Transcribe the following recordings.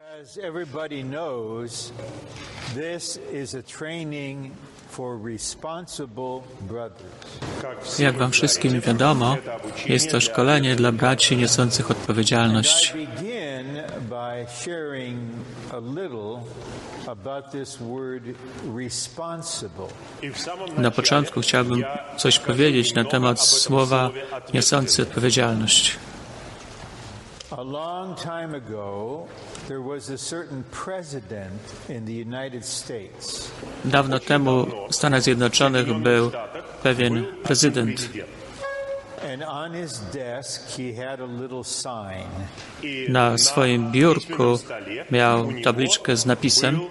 As everybody knows, this is a training for responsible brothers. Jak wam wszystkim wiadomo, jest to szkolenie dla braci niosących odpowiedzialność. I begin by sharing a little about this word responsible. Na początku chciałbym coś powiedzieć na temat słowa niosący odpowiedzialność. A long time ago, there was a certain president in the United States. Dawno temu w Stanach Zjednoczonych był pewien prezydent. And on his desk he had a little sign. Na swoim biurku miał tabliczkę z napisem.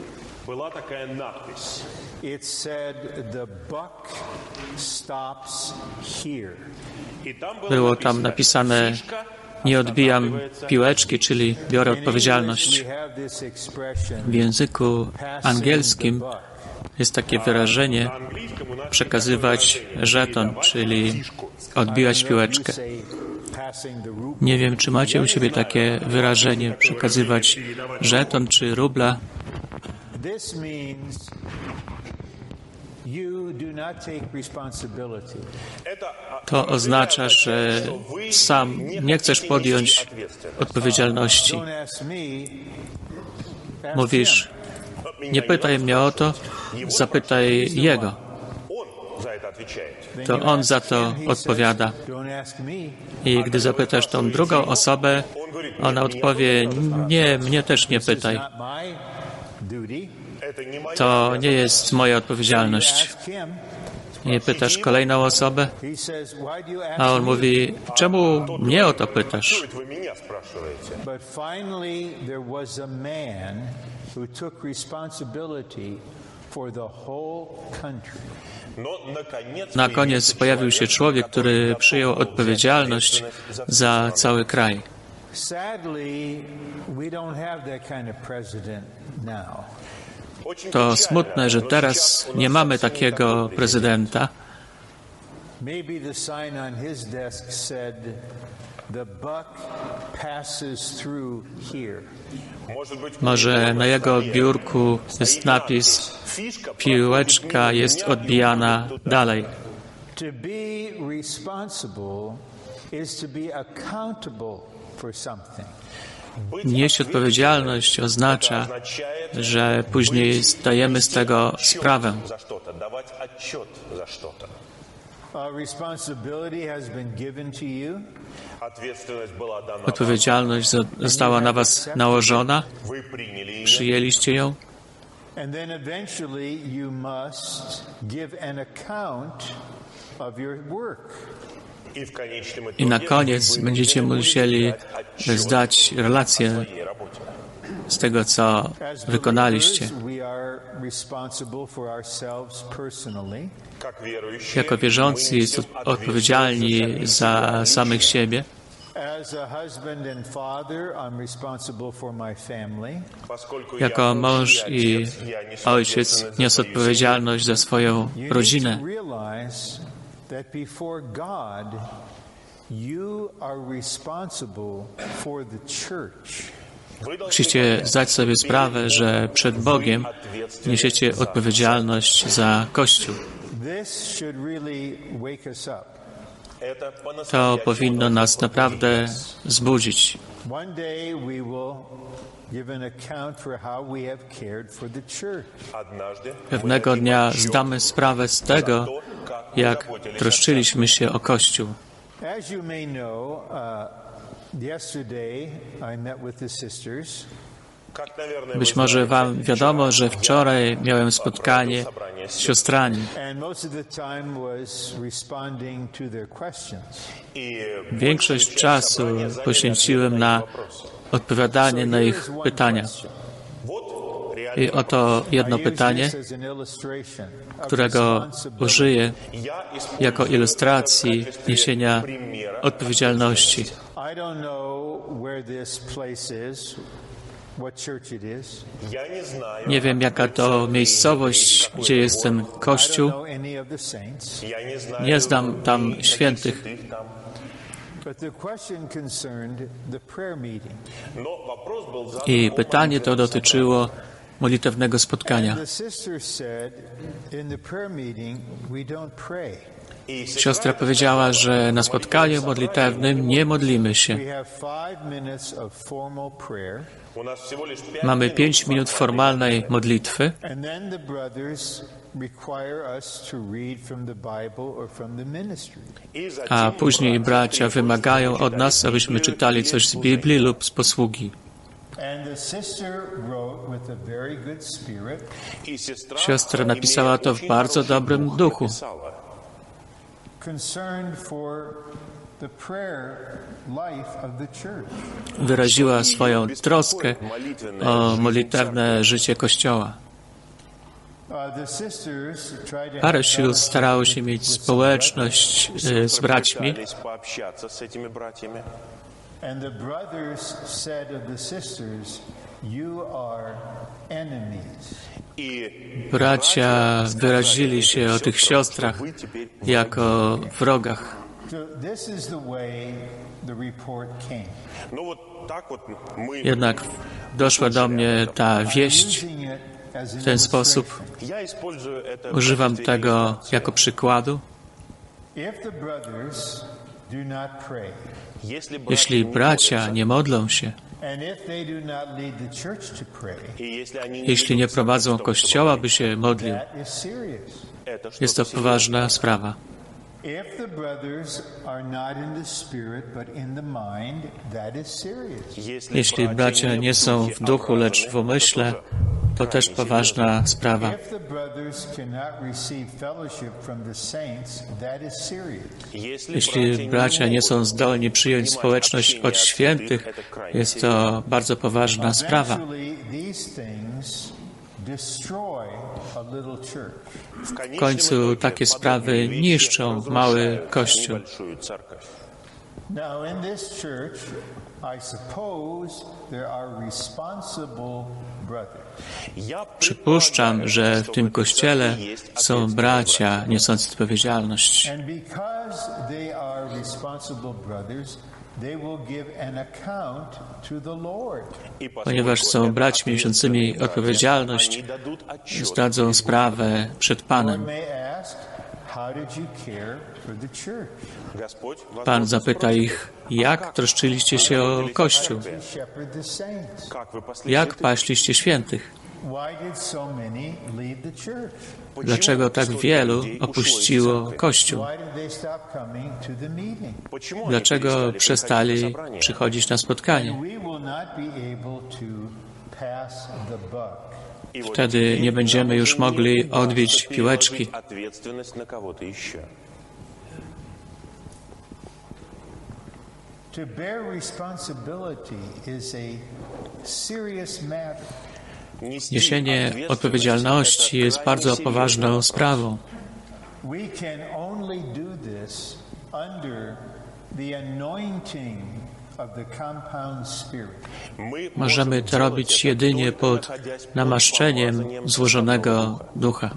It said, "The buck stops here." Było tam napisane: nie odbijam piłeczki, czyli biorę odpowiedzialność. W języku angielskim jest takie wyrażenie przekazywać żeton, czyli odbijać piłeczkę. Nie wiem, czy macie u siebie takie wyrażenie przekazywać żeton czy rubla. To oznacza, że sam nie chcesz podjąć odpowiedzialności. Mówisz, nie pytaj mnie o to, zapytaj jego. To on za to odpowiada. I gdy zapytasz tą drugą osobę, ona odpowie, nie, mnie też nie pytaj. To nie jest moja odpowiedzialność. Nie pytasz kolejną osobę, a on mówi, czemu mnie o to pytasz? Na koniec pojawił się człowiek, który przyjął odpowiedzialność za cały kraj. To smutne, że teraz nie mamy takiego prezydenta. Może na jego biurku jest napis, piłeczka jest odbijana dalej. To be responsible is to be accountable for something. Nieść odpowiedzialność oznacza, że później zdajemy z tego sprawę. Odpowiedzialność została na was nałożona, przyjęliście ją. I na koniec będziecie musieli zdać relację z tego, co wykonaliście. Jako wierzący jesteśmy odpowiedzialni za samych siebie. Jako mąż i ojciec niosę odpowiedzialność za swoją rodzinę. That before God, you are responsible for the church. Musicie zdać sobie sprawę, że przed Bogiem niesiecie odpowiedzialność za Kościół. To powinno nas naprawdę zbudzić. Pewnego dnia zdamy sprawę z tego, jak troszczyliśmy się o Kościół. Być może wam wiadomo, że wczoraj miałem spotkanie z siostrami. Większość czasu poświęciłem na odpowiadanie na ich pytania. I oto jedno pytanie, którego użyję jako ilustracji niesienia odpowiedzialności. Nie wiem, jaka to miejscowość, gdzie jest ten kościół. Nie znam tam świętych. I pytanie to dotyczyło modlitewnego spotkania. Siostra powiedziała, że na spotkaniu modlitewnym nie modlimy się. Mamy 5 minut formalnej modlitwy, a później bracia wymagają od nas, abyśmy czytali coś z Biblii lub z posługi. Siostra napisała to w bardzo dobrym duchu. Wyraziła swoją troskę o modlitewne życie Kościoła. Parę sióstr starało się mieć społeczność z braćmi. Bracia wyrazili się o tych siostrach jako wrogach. Jednak doszła do mnie ta wieść w ten sposób. Używam tego jako przykładu. Jeśli bracia nie modlą się, jeśli nie prowadzą Kościoła, by się modlił, jest to poważna sprawa. Jeśli bracia nie są w duchu, lecz w umyśle, to też poważna sprawa. Jeśli bracia nie są zdolni przyjąć społeczność od świętych, jest to bardzo poważna sprawa. W końcu takie sprawy niszczą mały Kościół. Przypuszczam, że w tym Kościele są bracia niosący odpowiedzialność. Ponieważ są braćmi niosącymi odpowiedzialność, zdadzą sprawę przed Panem. Pan zapyta ich, jak troszczyliście się o Kościół? Jak paśliście świętych? Dlaczego tak wielu opuściło Kościół? Dlaczego przestali przychodzić na spotkanie? Wtedy nie będziemy już mogli odbić piłeczki. Niesienie odpowiedzialności jest bardzo poważną sprawą. Możemy to robić jedynie pod namaszczeniem złożonego ducha.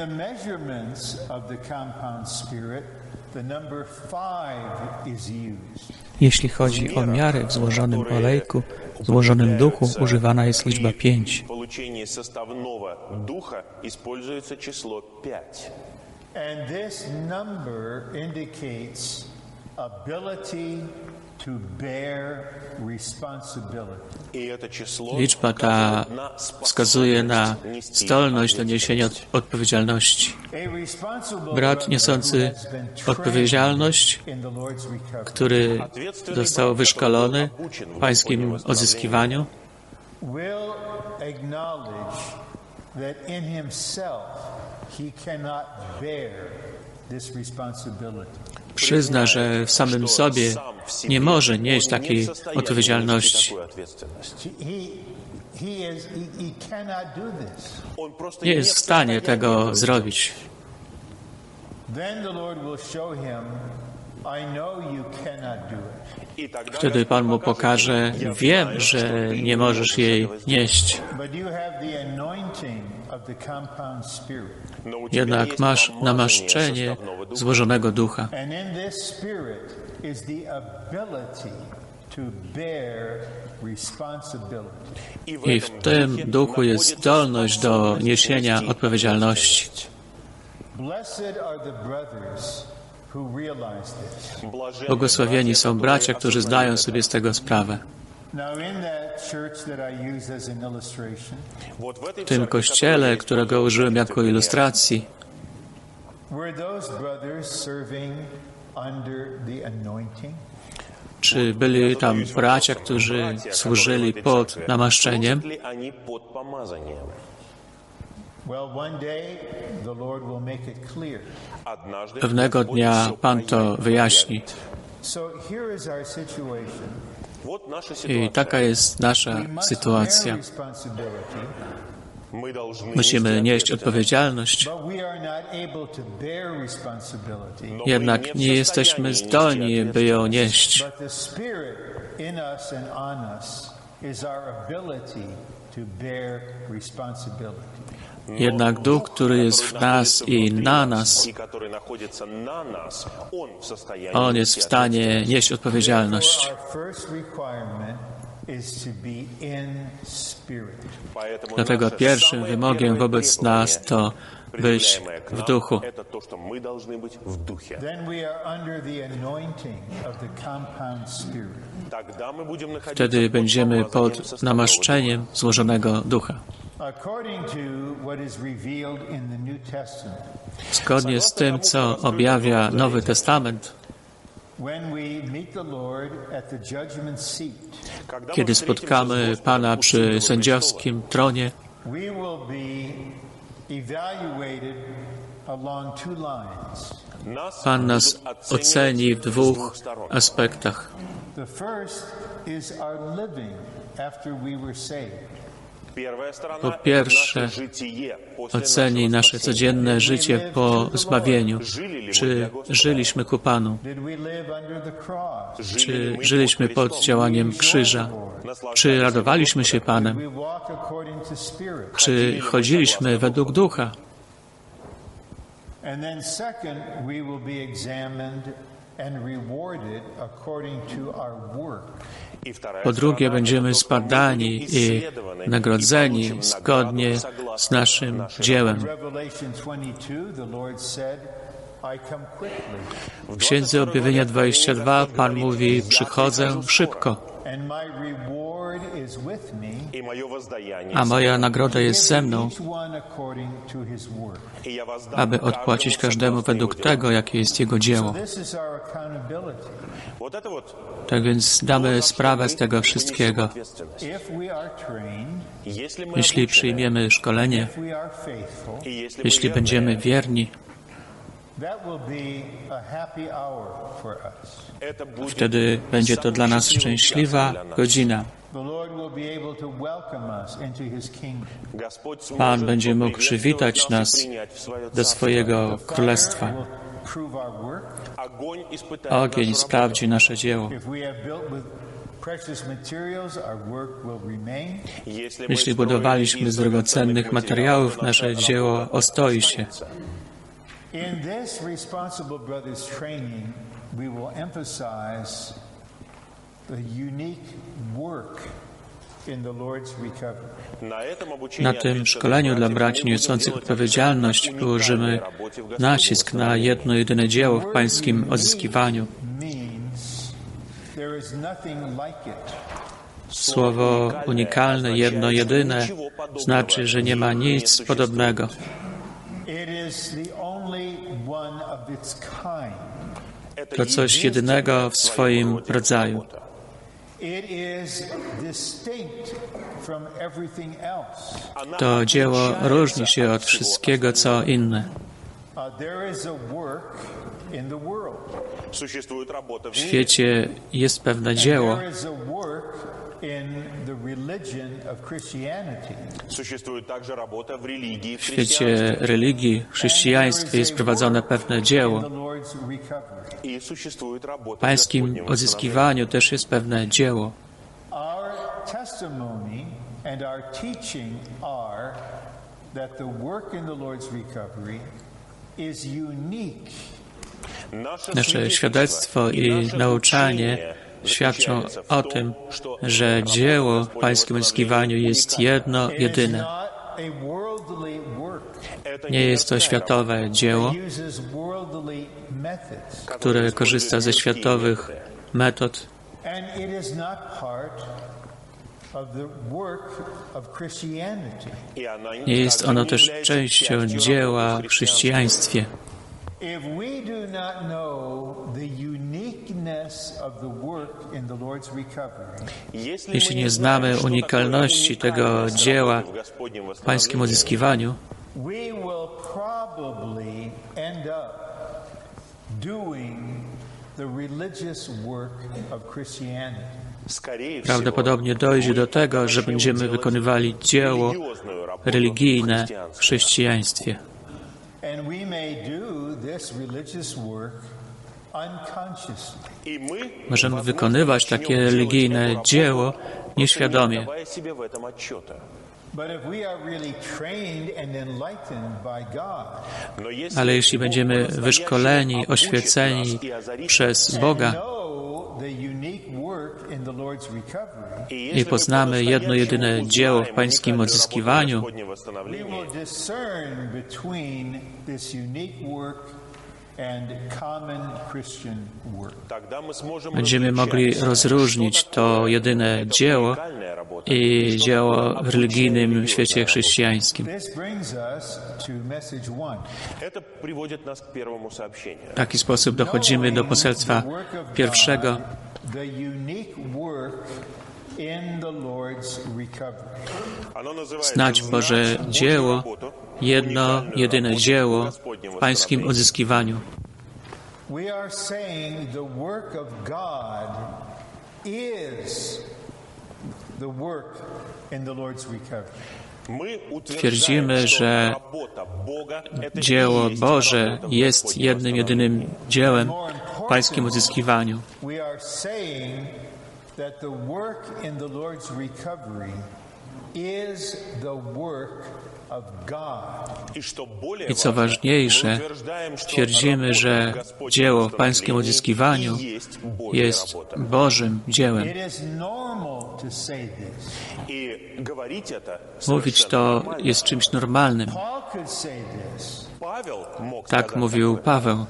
Jeśli chodzi o miarę w złożonym olejku, w złożonym duchu używana jest liczba 5. Liczba ta wskazuje na zdolność do niesienia odpowiedzialności. Brat niosący odpowiedzialność, który został wyszkolony w pańskim odzyskiwaniu, przyzna, że w samym sobie nie może nieść takiej odpowiedzialności. Nie jest w stanie tego zrobić. Wtedy Pan mu pokaże, wiem, że nie możesz jej nieść. Jednak masz namaszczenie złożonego ducha. is the ability to bear responsibility. I w tym duchu jest zdolność do niesienia odpowiedzialności. Blessed are the brothers who realize this. Błogosławieni są bracia, którzy zdają sobie z tego sprawę. W tym kościele, którego użyłem jako ilustracji, czy byli tam bracia, którzy służyli pod namaszczeniem? Pewnego dnia Pan to wyjaśni. I taka jest nasza sytuacja. Musimy nieść odpowiedzialność, jednak nie jesteśmy zdolni, by ją nieść. Jednak Duch, który jest w nas i na nas, On jest w stanie nieść odpowiedzialność. Dlatego pierwszym wymogiem wobec nas to być w duchu. Wtedy będziemy pod namaszczeniem złożonego ducha. Zgodnie z tym, co objawia Nowy Testament, kiedy spotkamy Pana przy sędziowskim tronie, Pan nas oceni w dwóch aspektach. Po pierwsze, oceni nasze codzienne życie po zbawieniu. Czy żyliśmy ku Panu? Czy żyliśmy pod działaniem krzyża? Czy radowaliśmy się Panem? Czy chodziliśmy według Ducha? Po drugie, będziemy zbadani i nagrodzeni zgodnie z naszym dziełem. W Księdze Objawienia 22 Pan mówi: przychodzę szybko, a moja nagroda jest ze mną, aby odpłacić każdemu według tego, jakie jest jego dzieło. Tak więc damy sprawę z tego wszystkiego. Jeśli przyjmiemy szkolenie, jeśli będziemy wierni, wtedy będzie to dla nas szczęśliwa godzina. Pan będzie mógł przywitać nas do swojego królestwa. Ogień sprawdzi nasze dzieło. Jeśli budowaliśmy z drogocennych materiałów, nasze dzieło ostoi się. Na tym szkoleniu dla braci niosących odpowiedzialność położymy nacisk na jedno jedyne dzieło w Pańskim odzyskiwaniu. Słowo unikalne, jedno jedyne, znaczy, że nie ma nic podobnego. To coś jedynego w swoim rodzaju. To dzieło różni się od wszystkiego, co inne. W świecie jest pewne dzieło. W świecie religii, w chrześcijaństwie jest prowadzone pewne dzieło. W Pańskim odzyskiwaniu też jest pewne dzieło. Nasze świadectwo i nauczanie świadczą o tym, że dzieło w Pańskim uzyskiwaniu jest jedno, jedyne. Nie jest to światowe dzieło, które korzysta ze światowych metod. Nie jest ono też częścią dzieła w chrześcijaństwie. Jeśli nie znamy unikalności tego dzieła w Pańskim odzyskiwaniu, prawdopodobnie dojdzie do tego, że będziemy wykonywali dzieło religijne w chrześcijaństwie. Możemy wykonywać takie religijne dzieło nieświadomie. Ale jeśli będziemy wyszkoleni, oświeceni przez Boga i poznamy jedno jedyne dzieło w Pańskim odzyskiwaniu, będziemy mogli rozróżnić to jedyne dzieło i dzieło w religijnym świecie chrześcijańskim. W taki sposób dochodzimy do poselstwa pierwszego. Znać Boże dzieło, jedno, jedyne dzieło w Pańskim odzyskiwaniu. Twierdzimy, że dzieło Boże jest jednym, jedynym dziełem w Pańskim odzyskiwaniu. I co ważniejsze, twierdzimy, że dzieło w Pańskim odzyskiwaniu jest Bożym dziełem. Mówić to jest czymś normalnym. Tak mówił Paweł.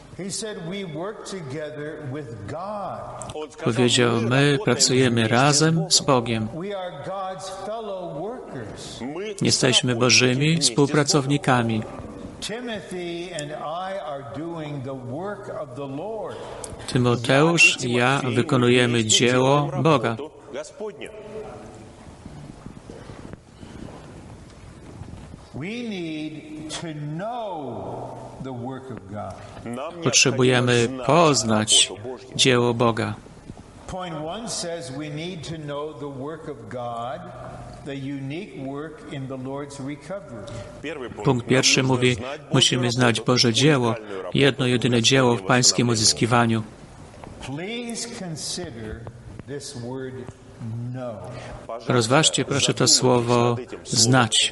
Powiedział, my pracujemy razem z Bogiem. Jesteśmy Bożymi współpracownikami. Tymoteusz i ja wykonujemy dzieło Boga. Potrzebujemy poznać dzieło Boga. Punkt pierwszy mówi, musimy znać Boże dzieło, jedno jedyne dzieło w Pańskim odzyskiwaniu. Rozważcie proszę to słowo znać.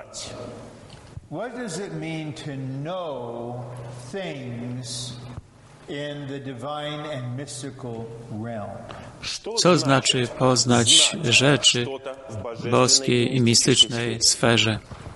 Co znaczy poznać rzeczy w boskiej i mistycznej sferze?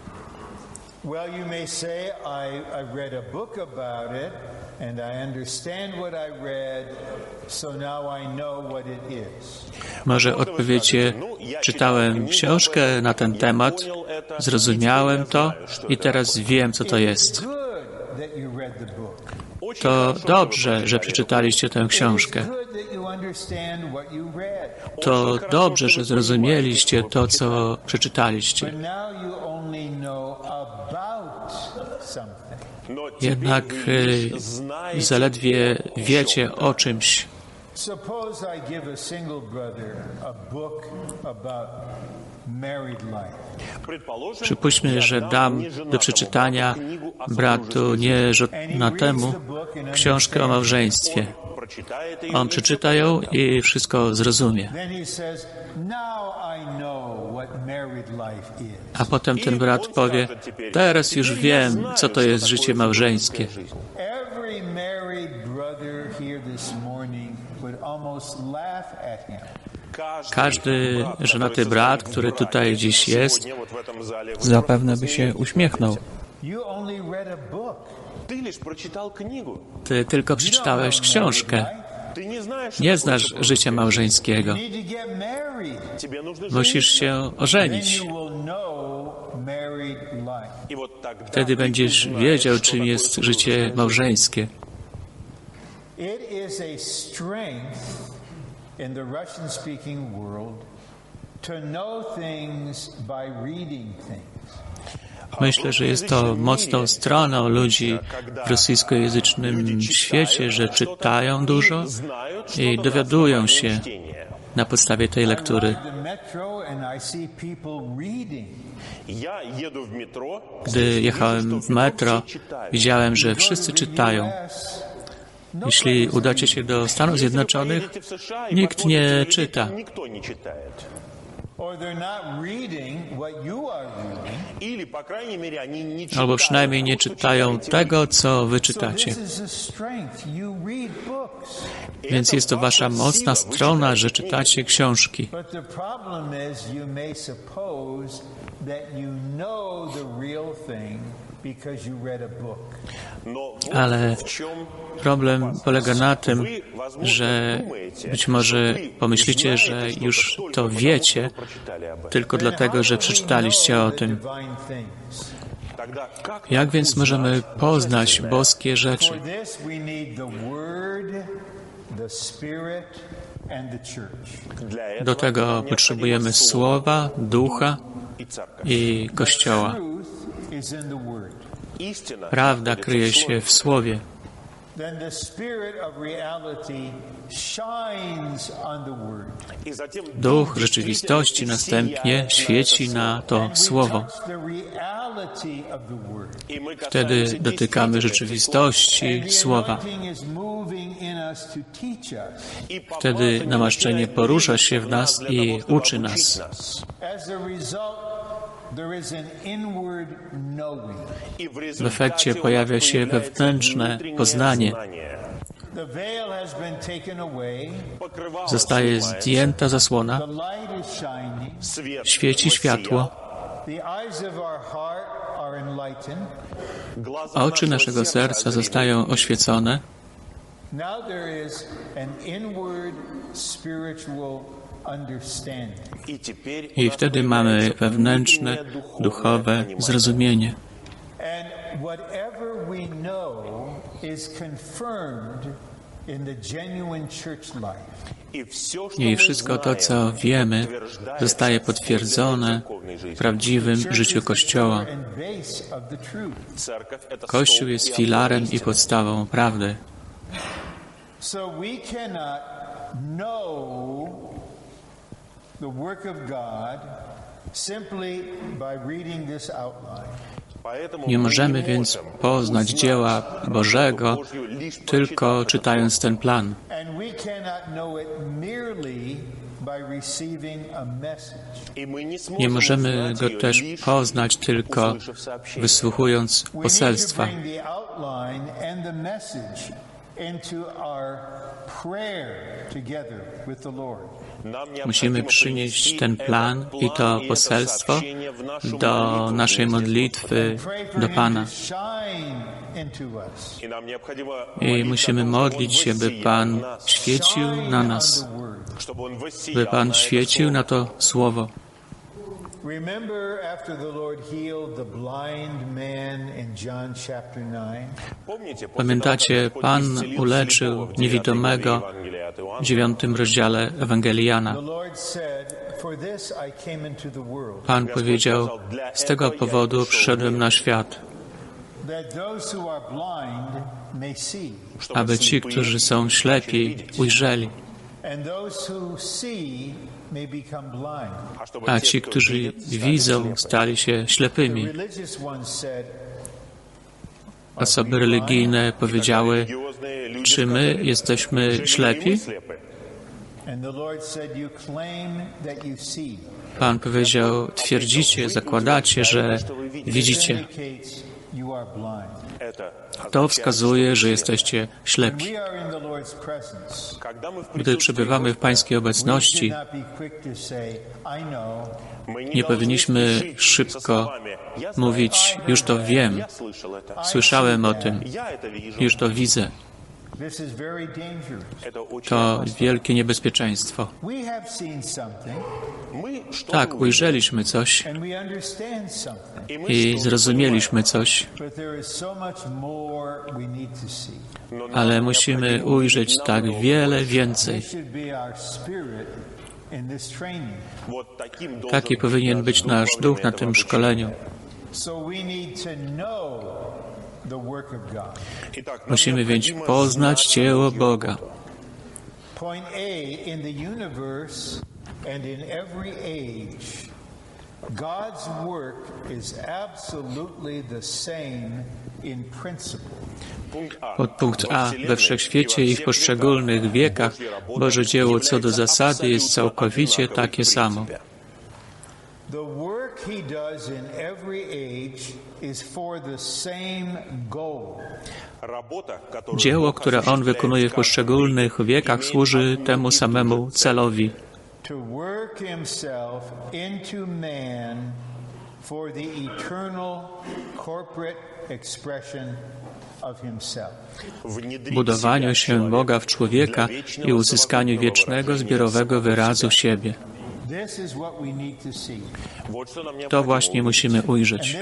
Może odpowiecie, czytałem książkę na ten temat, zrozumiałem to i teraz wiem, co to jest. To dobrze, że przeczytaliście tę książkę. To dobrze, że zrozumieliście to, co przeczytaliście. Jednak zaledwie wiecie o czymś. Przypuśćmy, że dam do przeczytania bratu nieżonatemu książkę o małżeństwie. On przeczyta ją i wszystko zrozumie. A potem ten brat powie, teraz już wiem, co to jest życie małżeńskie. Każdy żonaty brat, który tutaj dziś jest, zapewne by się uśmiechnął. Ty tylko przeczytałeś książkę. Nie znasz życia małżeńskiego. Musisz się ożenić. Wtedy będziesz wiedział, czym jest życie małżeńskie. In the Russian-speaking world, to know things by reading things. Myślę, że jest to mocną stroną ludzi w rosyjskojęzycznym świecie, że czytają dużo i dowiadują się na podstawie tej lektury. Gdy jechałem w metro, widziałem, że wszyscy czytają. Jeśli udacie się do Stanów Zjednoczonych, nikt nie czyta. Albo przynajmniej nie czytają tego, co wy czytacie. Więc jest to wasza mocna strona, że czytacie książki. Ale problem polega na tym, że być może pomyślicie, że już to wiecie, tylko dlatego, że przeczytaliście o tym. Jak więc możemy poznać boskie rzeczy? Do tego potrzebujemy Słowa, Ducha i Kościoła. Prawda kryje się w Słowie. Duch rzeczywistości następnie świeci na to Słowo. Wtedy dotykamy rzeczywistości Słowa. Wtedy namaszczenie porusza się w nas i uczy nas. W efekcie pojawia się wewnętrzne poznanie. Zostaje zdjęta zasłona, świeci światło, oczy naszego serca zostają oświecone. I wtedy mamy wewnętrzne, duchowe zrozumienie. I wszystko to, co wiemy, zostaje potwierdzone w prawdziwym życiu Kościoła. Kościół jest filarem i podstawą prawdy. The work of God simply by reading this outline. Nie możemy więc poznać dzieła Bożego tylko czytając ten plan. Nie możemy go też poznać tylko wysłuchując poselstwa. Musimy przynieść ten plan i to poselstwo do naszej modlitwy do Pana. I musimy modlić się, by Pan świecił na nas, by Pan świecił na to Słowo. Pamiętacie, Pan uleczył niewidomego w 9 rozdziale Ewangelii Jana. Pan powiedział, z tego powodu przyszedłem na świat, aby ci, którzy są ślepi, ujrzeli, a ci, którzy widzą, stali się ślepymi. Osoby religijne powiedziały, czy my jesteśmy ślepi? Pan powiedział, twierdzicie, zakładacie, że widzicie. To wskazuje, że jesteście ślepi. Gdy przebywamy w Pańskiej obecności, nie powinniśmy szybko mówić, już to wiem, słyszałem o tym, już to widzę. To wielkie niebezpieczeństwo. Tak, ujrzeliśmy coś i zrozumieliśmy coś, ale musimy ujrzeć tak wiele więcej. Taki powinien być nasz duch na tym szkoleniu. Musimy więc poznać dzieło Boga. Point A, in the universe and in every age, God's work is absolutely the same in principle. Podpunkt A. We wszechświecie i w poszczególnych wiekach Boże dzieło co do zasady jest całkowicie takie samo. The work he does in every age is for the same goal. Dzieło, które On wykonuje w poszczególnych wiekach, służy temu samemu celowi. To work himself into man for the eternal corporate expression of himself. Budowaniu się Boga w człowieka i uzyskaniu wiecznego, zbiorowego wyrazu siebie. To właśnie musimy ujrzeć.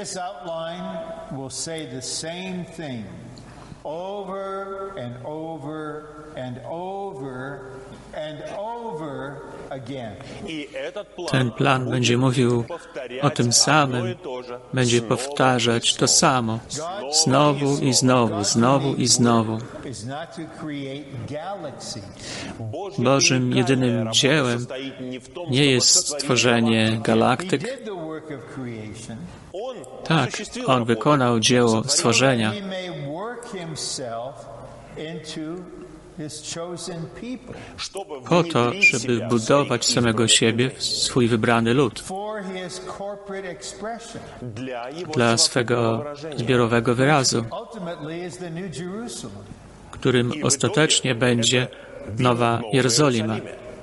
Ten plan będzie mówił o tym samym, będzie powtarzać to samo, znowu i znowu, znowu i znowu. Bożym jedynym dziełem nie jest stworzenie galaktyk. Tak, On wykonał dzieło stworzenia, po to, żeby budować samego siebie w swój wybrany lud, dla swego zbiorowego wyrazu, którym ostatecznie będzie Nowa Jerozolima.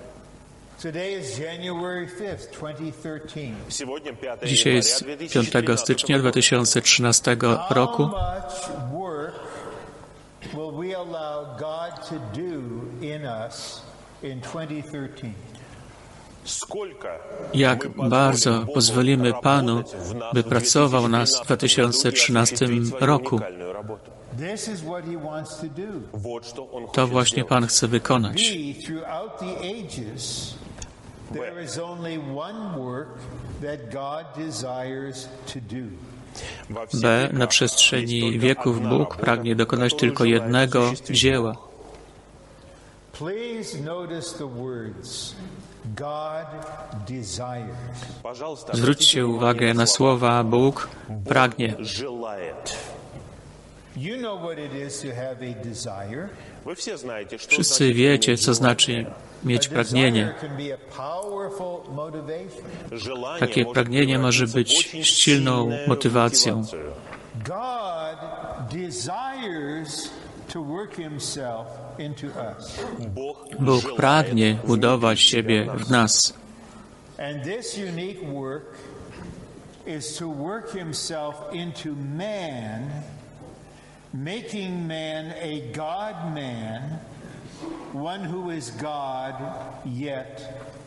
Dzisiaj jest 5 stycznia 2013 roku. Jak bardzo pozwolimy Panu, by pracował nas w 2013 roku. To właśnie Pan chce wykonać. B. Na przestrzeni wieków Bóg pragnie dokonać tylko jednego dzieła. Zwróćcie uwagę na słowa Bóg pragnie. Wszyscy wiecie, co znaczy mieć pragnienie. Takie pragnienie może być silną motywacją. Bóg pragnie budować siebie w nas. Making man a God-man, one who is God, yet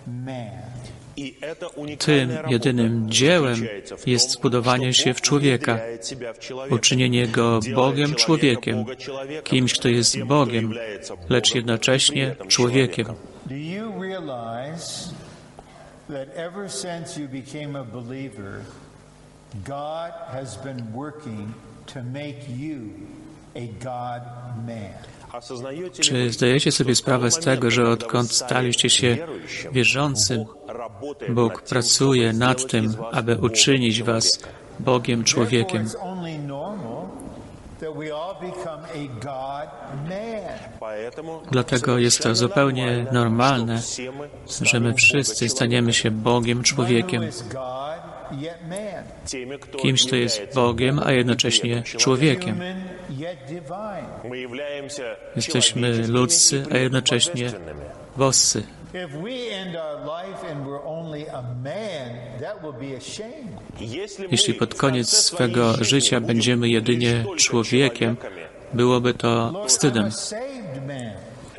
man. Tym jedynym dziełem jest zbudowanie się w człowieka, uczynienie go Bogiem człowiekiem, kimś, kto jest Bogiem, lecz jednocześnie człowiekiem. Do you realize that ever since you became a believer, God has been working to make you a God-man? Czy zdajecie sobie sprawę z tego, że odkąd staliście się wierzącym, Bóg pracuje nad tym, aby uczynić was Bogiem człowiekiem? Dlatego jest to zupełnie normalne, że my wszyscy staniemy się Bogiem człowiekiem. yet man. Kimś, kto jest Bogiem, a jednocześnie człowiekiem. Human, yet divine. Jesteśmy ludzcy, a jednocześnie boscy. If we end our life and we're only a man, that will be a shame. Jeśli pod koniec swego życia będziemy jedynie człowiekiem, byłoby to wstydem. I'm a saved man.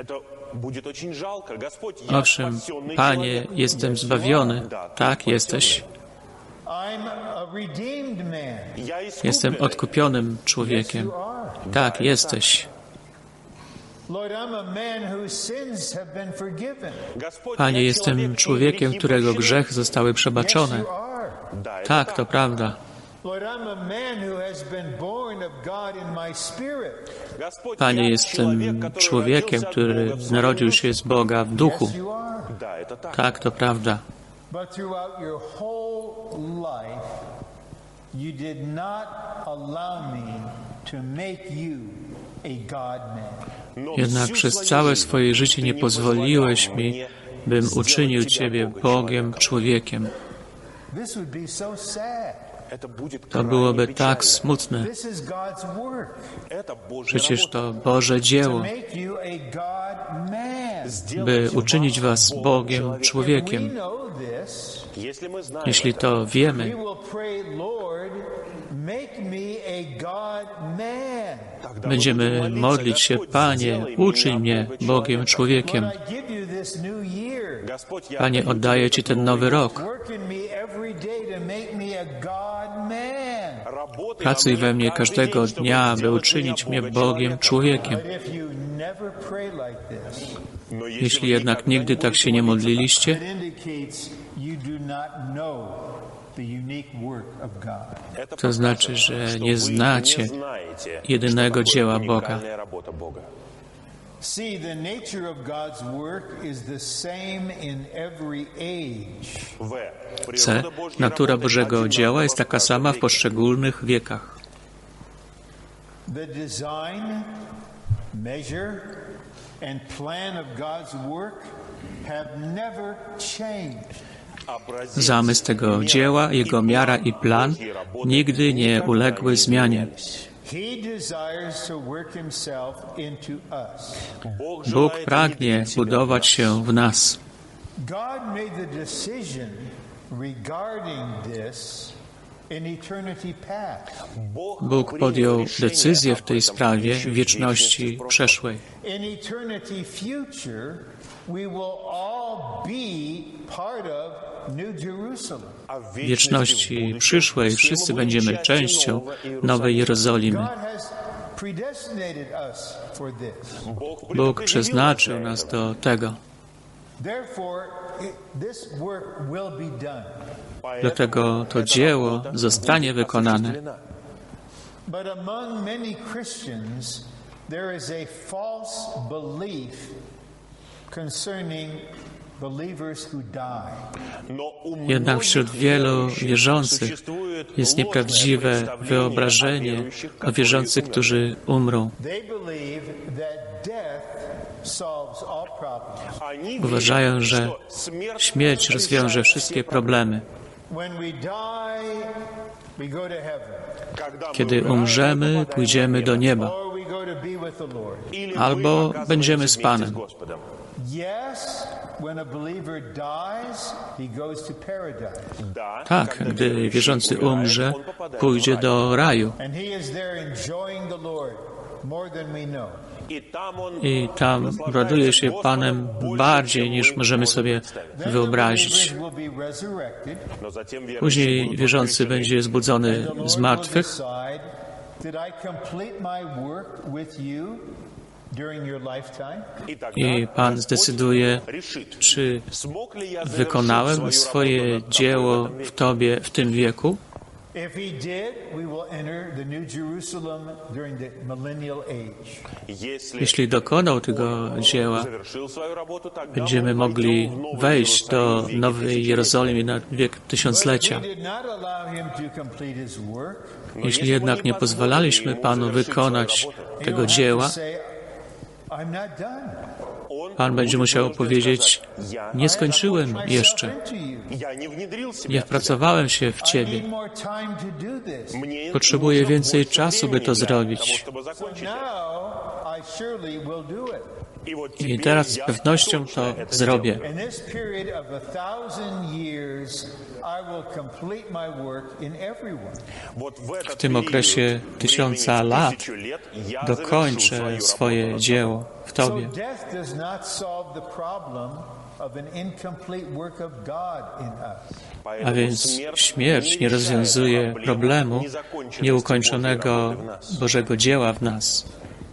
Owszem, Panie, jestem zbawiony. Tak, jesteś. I'm a redeemed man. Jestem odkupionym człowiekiem. You are. Tak, jesteś. Lord, I'm a man whose sins have been forgiven. Panie, jestem człowiekiem, którego grzechy zostały przebaczone. You are. Tak, to prawda. Lord, I'm a man who has been born of God in my spirit. Panie, jestem człowiekiem, który narodził się z Boga w duchu. Yes, you are. Tak, to prawda. But throughout your whole life, you did not allow me to make you a God-man. Jednak przez całe swoje życie nie pozwoliłeś mi, bym uczynił Ciebie Bogiem, człowiekiem. This would be so sad. To byłoby tak smutne. This is God's work. Przecież to Boże dzieło, Make you a God-man. by uczynić Was Bogiem, We człowiekiem. know this. Jeśli to We wiemy, will pray, Lord, make me a God-man. będziemy modlić się, Panie, uczyń mnie Bogiem, człowiekiem. Lord, I give you this new year. Panie, oddaję Ci ten nowy rok. Work in me every day to make me a God-man. Pracuj we mnie każdego dnia, by uczynić mnie Bogiem, człowiekiem. But if you never pray like this, Jeśli jednak nigdy tak się nie modliliście, it indicates you do not know the unique work of God. to znaczy, że nie znacie jedynego dzieła Boga. See, the nature of God's work is the same in every age. C. Natura Bożego dzieła jest taka sama w poszczególnych wiekach. The design, measure, and plan of God's work have never changed. Zamysł tego dzieła, jego miara i plan nigdy nie uległy zmianie. He desires to work himself into us. Bóg pragnie budować się w nas. God made the decision regarding this in eternity past. Bóg podjął decyzję w tej sprawie w wieczności przeszłej. In eternity future, we will all be part of New Jerusalem. W wieczności przyszłej wszyscy będziemy częścią Nowej Jerozolimy. God has predestinated us for this. Bóg przeznaczył nas do tego. Therefore, this work will be done. Dlatego to dzieło zostanie wykonane. But among many Christians, there is a false belief concerning believers who die. Jednak wśród wielu wierzących jest nieprawdziwe wyobrażenie o wierzących, którzy umrą. They believe that death solves all problems. Uważają, że śmierć rozwiąże wszystkie problemy. When we die, we go to heaven. Kiedy umrzemy, pójdziemy do nieba. Or we go to be with the Lord. Albo będziemy z Panem. Yes, when a believer dies, he goes to paradise. Tak, gdy wierzący umrze, pójdzie do raju. And he is there enjoying the Lord more than we know. I tam raduje się Panem bardziej niż możemy sobie Then the wyobrazić. believers will be resurrected. Później wierzący będzie zbudzony The z Lord will martwych decide, did I complete my work with you during your lifetime? i Pan zdecyduje, czy wykonałem swoje dzieło w Tobie w tym wieku. If he did, we will enter the New Jerusalem during the millennial age. Jeśli dokonał tego dzieła, będziemy mogli wejść do Nowej Jerozolimy na wiek tysiąclecia. We did not allow him to complete his work. Jeśli jednak nie pozwalaliśmy Panu wykonać tego dzieła, Say, I'm not done. Pan będzie musiał powiedzieć: nie skończyłem jeszcze, nie wpracowałem się w Ciebie, potrzebuję więcej czasu, by to zrobić. I teraz z pewnością to zrobię. W tym okresie 1000 lat dokończę swoje dzieło w Tobie. A więc śmierć nie rozwiązuje problemu nieukończonego Bożego dzieła w nas.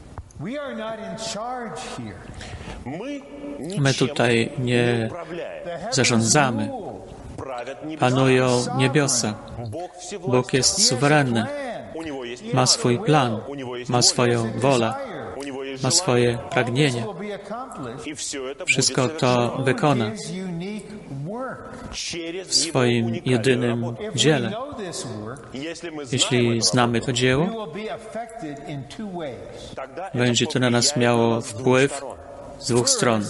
My tutaj nie zarządzamy. Panują niebiosa. Bóg jest suwerenny. Ma swój plan, ma swoją wolę, ma swoje pragnienie. Wszystko to wykona w swoim jedynym dziele. Jeśli znamy to dzieło, będzie to na nas miało wpływ z dwóch stron.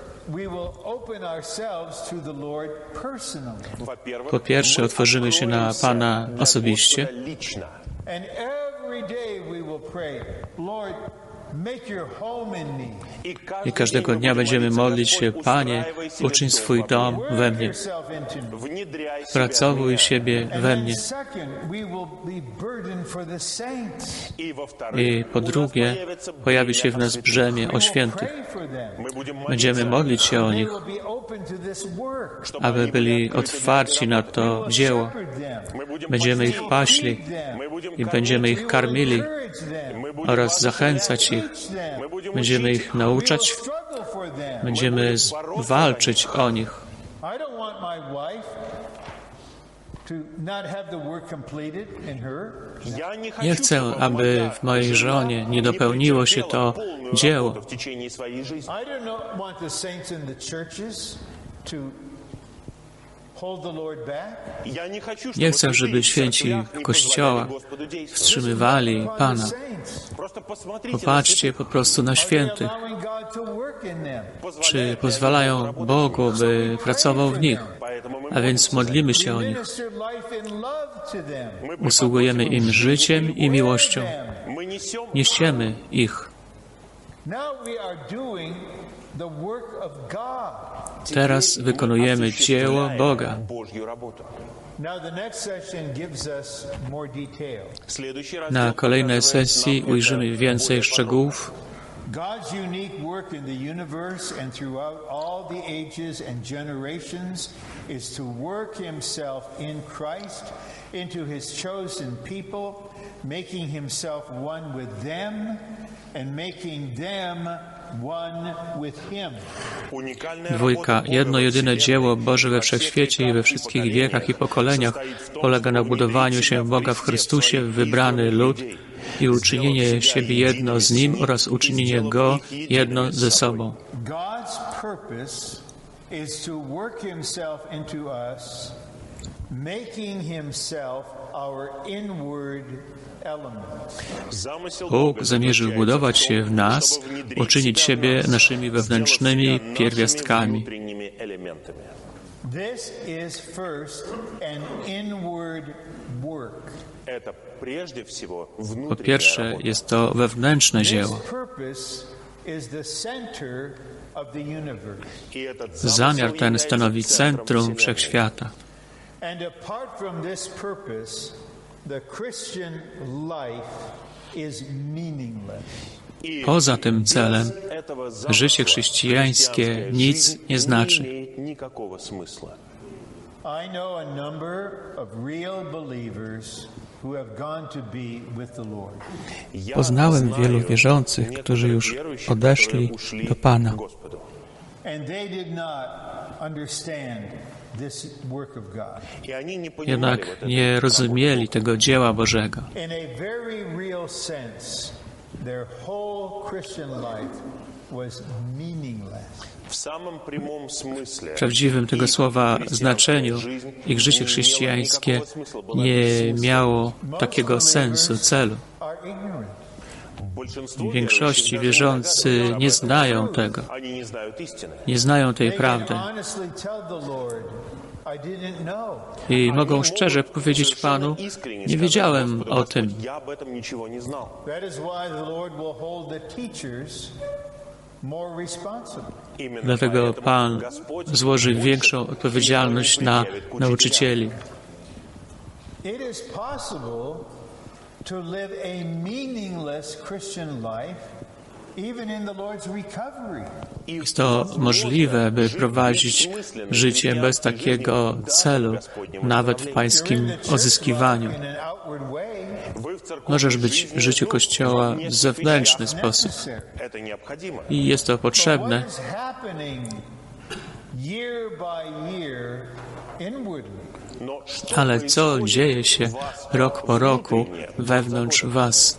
Po pierwsze, otworzymy się na Pana osobiście i każdego dnia będziemy modlić się: Panie, uczyń swój dom we mnie. Wpracowuj siebie we mnie. I po drugie, pojawi się w nas brzemię o świętych. Będziemy modlić się o nich, aby byli otwarci na to dzieło. Będziemy ich paśli i będziemy ich karmili oraz zachęcać ich. Będziemy ich nauczać, będziemy walczyć o nich. Nie chcę, aby w mojej żonie nie dopełniło się to dzieło. Nie chcę, żeby święci w kościołach wstrzymywali Pana. Popatrzcie po prostu na świętych. Czy pozwalają Bogu, by pracował w nich? A więc modlimy się o nich. Usługujemy im życiem i miłością. Niesiemy ich. Teraz wykonujemy dzieło Boga. Na kolejnej sesji ujrzymy więcej szczegółów. God's unique work in the universe and throughout all the ages and generations is to work himself in Christ into his chosen people, making himself one with them and making them one with him. Dwójka, jedno jedyne dzieło Boże we wszechświecie i we wszystkich wiekach i pokoleniach polega na budowaniu się Boga w Chrystusie w wybrany lud i uczynienie siebie jedno z Nim oraz uczynienie Go jedno ze sobą. God's purpose is to work himself into us, making himself our inward element. Bóg zamierzył budować się w nas, uczynić siebie naszymi wewnętrznymi pierwiastkami. This is first an inward work. Po pierwsze, jest to wewnętrzne dzieło. Zamiar ten stanowi centrum wszechświata. Poza tym celem życie chrześcijańskie nic nie znaczy. Poznałem wielu wierzących, którzy już odeszli do Pana. Jednak nie rozumieli tego dzieła Bożego. W prawdziwym tego słowa znaczeniu ich życie chrześcijańskie nie miało takiego sensu, celu. W większości wierzący nie znają tego, nie znają tej prawdy. I mogą szczerze powiedzieć Panu, nie wiedziałem o tym. Dlatego Pan złoży większą odpowiedzialność na nauczycieli. To live a meaningless Christian life, even in the Lord's recovery. Jest to możliwe, by prowadzić życie bez takiego celu, nawet w Pańskim odzyskiwaniu. Możesz być w życiu Kościoła w zewnętrzny sposób. I jest to potrzebne. Ale co dzieje się rok po roku wewnątrz was?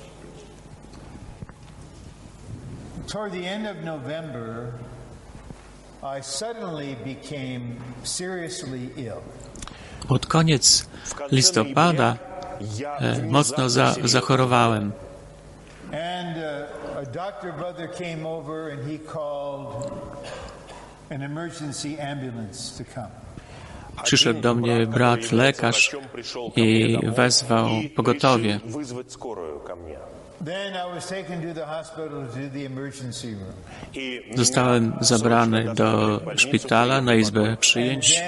Toward the end of November, I suddenly became seriously ill. Pod koniec listopada mocno zachorowałem. And a doctor brother came over and he called an emergency ambulance to come. Przyszedł do mnie brat lekarz i wezwał pogotowie. Zostałem zabrany do szpitala na izbę przyjęć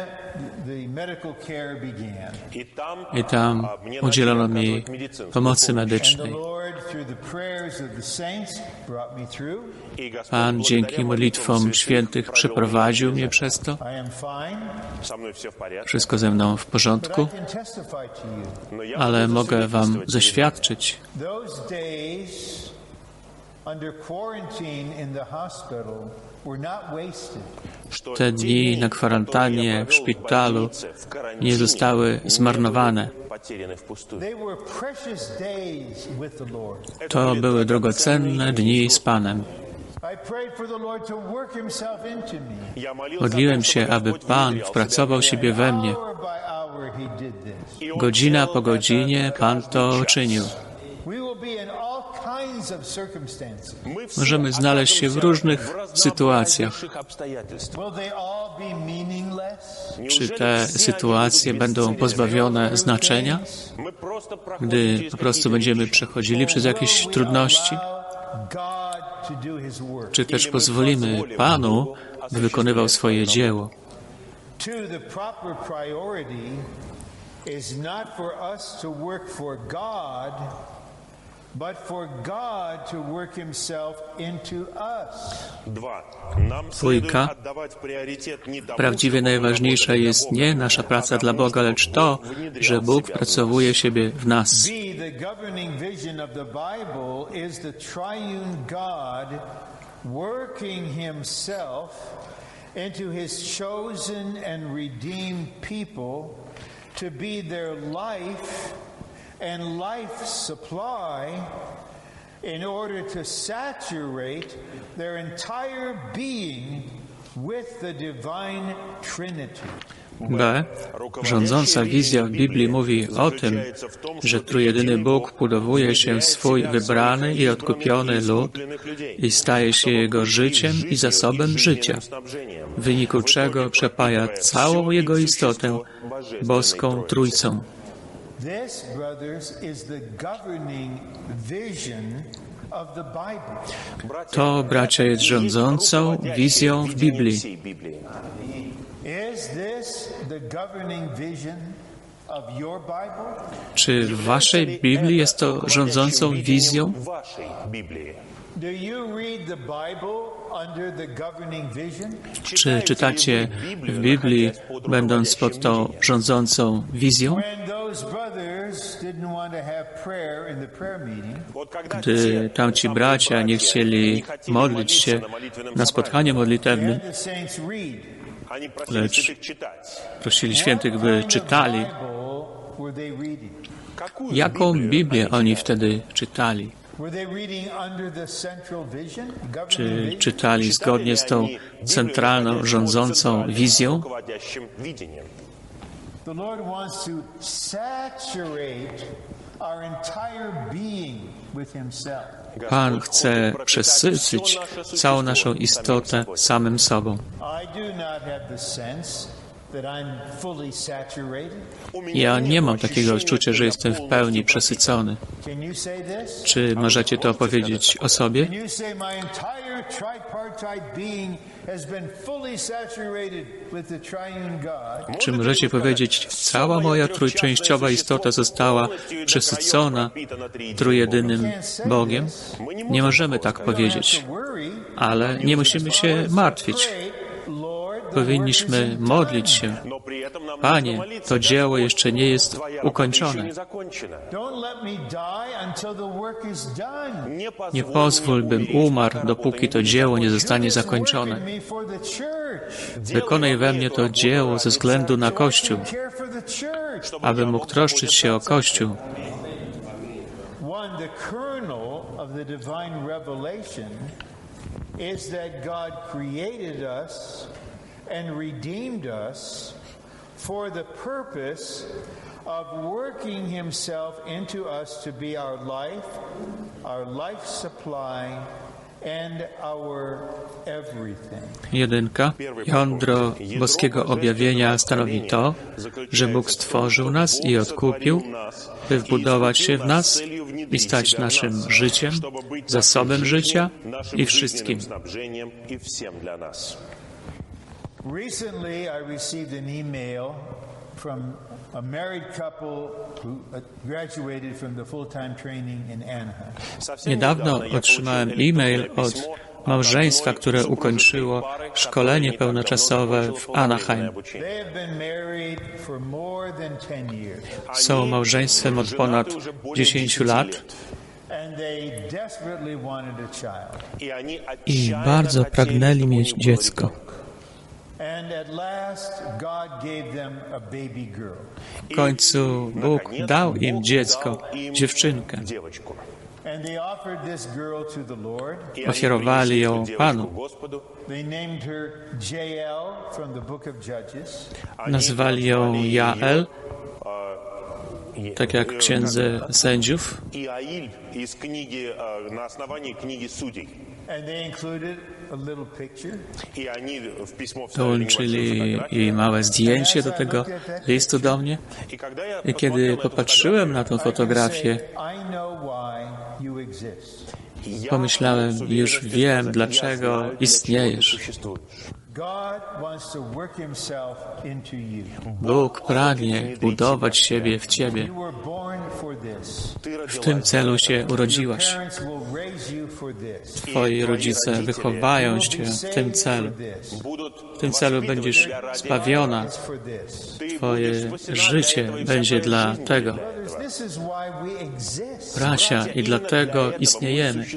i tam udzielono mi pomocy medycznej. Pan dzięki modlitwom świętych przeprowadził mnie przez to. Wszystko ze mną w porządku, ale mogę wam zaświadczyć, te dni na kwarantannie w szpitalu nie zostały zmarnowane. To były drogocenne dni z Panem. Modliłem się, aby Pan wpracował siebie we mnie. Godzina po godzinie Pan to czynił. Możemy znaleźć się w różnych sytuacjach. Czy te sytuacje będą pozbawione znaczenia, gdy po prostu będziemy przechodzili przez jakieś trudności? Czy też pozwolimy Panu, by wykonywał swoje dzieło? Dwójka. Prawdziwie najważniejsza jest nie nasza praca dla Boga, lecz to, że Bóg pracowuje siebie w nas. Into his chosen and redeemed people to be their life and life supply in order to saturate their entire being with the divine Trinity. B. Rządząca wizja w Biblii mówi o tym, że trójjedyny Bóg budowuje się swój wybrany i odkupiony lud i staje się jego życiem i zasobem życia, w wyniku czego przepaja całą jego istotę boską Trójcą. To, bracia, jest rządzącą wizją w Biblii. Czy w waszej Biblii jest to rządzącą wizją? Czy czytacie w Biblii, będąc pod tą rządzącą wizją? Gdy tamci bracia nie chcieli modlić się na spotkaniu modlitewnym, lecz prosili świętych, by czytali. Jaką Biblię oni wtedy czytali? Czy czytali zgodnie z tą centralną, rządzącą wizją? our entire being with himself. Pan chce przesycić całą naszą istotę samym sobą. Ja nie mam takiego odczucia, że jestem w pełni przesycony. Czy możecie to powiedzieć o sobie? Czy możecie powiedzieć, cała moja trójczęściowa istota została przesycona trójjedynym Bogiem? Nie możemy tak powiedzieć, ale nie musimy się martwić. Powinniśmy modlić się. Panie, to dzieło jeszcze nie jest ukończone. Nie pozwól, bym umarł, dopóki to dzieło nie zostanie zakończone. Wykonaj we mnie to dzieło ze względu na Kościół, aby mógł troszczyć się o Kościół. Is that God created us and redeemed us for the purpose of working himself into us to be our life supply and our everything. Jedynka. Jądro boskiego objawienia stanowi to, że Bóg stworzył nas i odkupił, by wbudować się w nas i stać naszym życiem, zasobem życia i wszystkim. Recently I received an email from a married couple who graduated from the full-time training in Anaheim. Niedawno otrzymałem e-mail od małżeństwa, które ukończyło szkolenie pełnoczasowe w Anaheim. Są małżeństwem od ponad 10 lat i bardzo pragnęli mieć dziecko. W końcu Bóg dał im dziecko, dziewczynkę. Ofiarowali ją Panu. Nazwali ją Jael, tak jak w Księdze Sędziów. Dołączyli i małe zdjęcie do tego listu do mnie. I kiedy popatrzyłem na tę fotografię, pomyślałem, już wiem, dlaczego istniejesz. Bóg pragnie budować siebie w Ciebie. W tym celu się urodziłaś. Twoi rodzice wychowają Cię w tym celu. W tym celu będziesz zbawiona. Twoje życie będzie dla tego. Bracia, i dlatego istniejemy.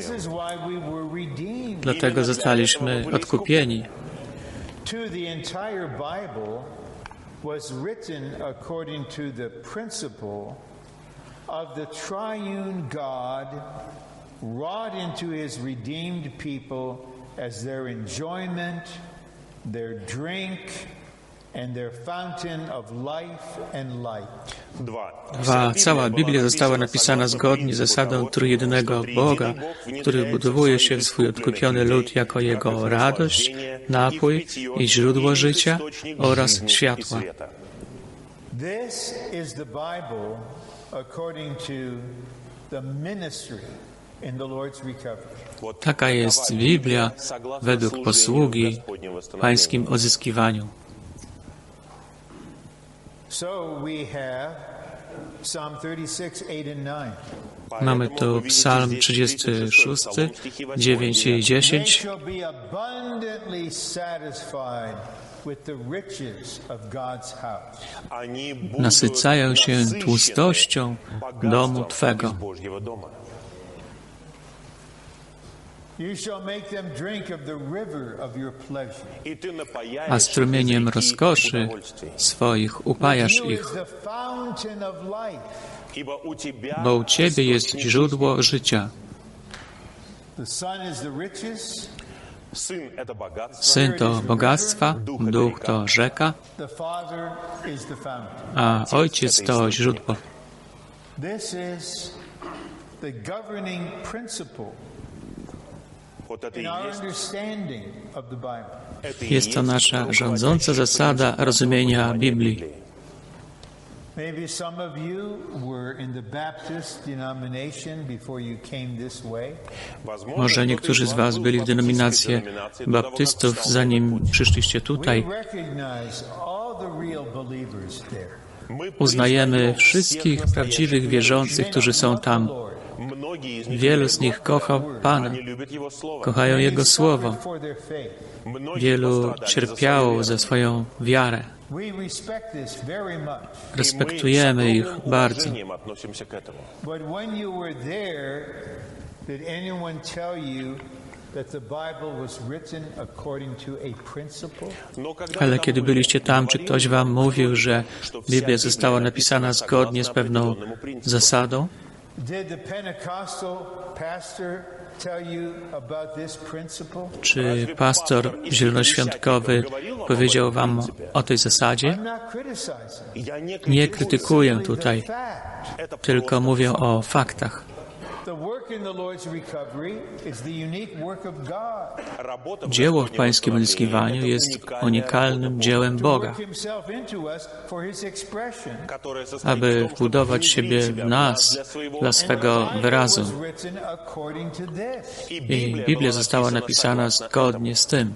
Dlatego zostaliśmy odkupieni. The entire Bible was written according to the principle of the triune God wrought into his redeemed people as their enjoyment, their drink, and their fountain of life and light. Cała Biblia została napisana zgodnie z zasadą trójjedynego Boga, który budowuje się w swój odkupiony lud jako jego radość, napój i źródło życia oraz światła. This is the Bible according to the ministry in the Lord's recovery. Taka jest Biblia według posługi w Pańskim odzyskiwaniu. So we have Psalm 36, 8 and 9. Mamy tu Psalm 36, 9 i 10. Nasycają się tłustością domu Twego. A strumieniem rozkoszy swoich upajasz ich, bo u Ciebie jest źródło życia. Syn to bogactwa, Duch to rzeka, a Ojciec to źródło. This is the governing principle in our understanding of the Bible. Jest to nasza rządząca zasada rozumienia Biblii. Maybe some of you were in the Baptist denomination before you came this way. Może niektórzy z was byli w denominacji baptystów, zanim przyszliście tutaj. We recognize all the real believers there. Uznajemy wszystkich prawdziwych wierzących, którzy są tam. Wielu z nich kocha Pana, kochają Jego Słowo. Wielu cierpiało za swoją wiarę. Respektujemy ich bardzo. Ale kiedy byliście tam, czy ktoś wam mówił, że Biblia została napisana zgodnie z pewną zasadą? Czy pastor zielonoświątkowy powiedział wam o tej zasadzie? Nie krytykuję tutaj, tylko mówię o faktach. Dzieło w Pańskim odzyskiwaniu jest unikalnym dziełem Boga, aby wbudować siebie w nas dla swego wyrazu. I Biblia została napisana zgodnie z tym.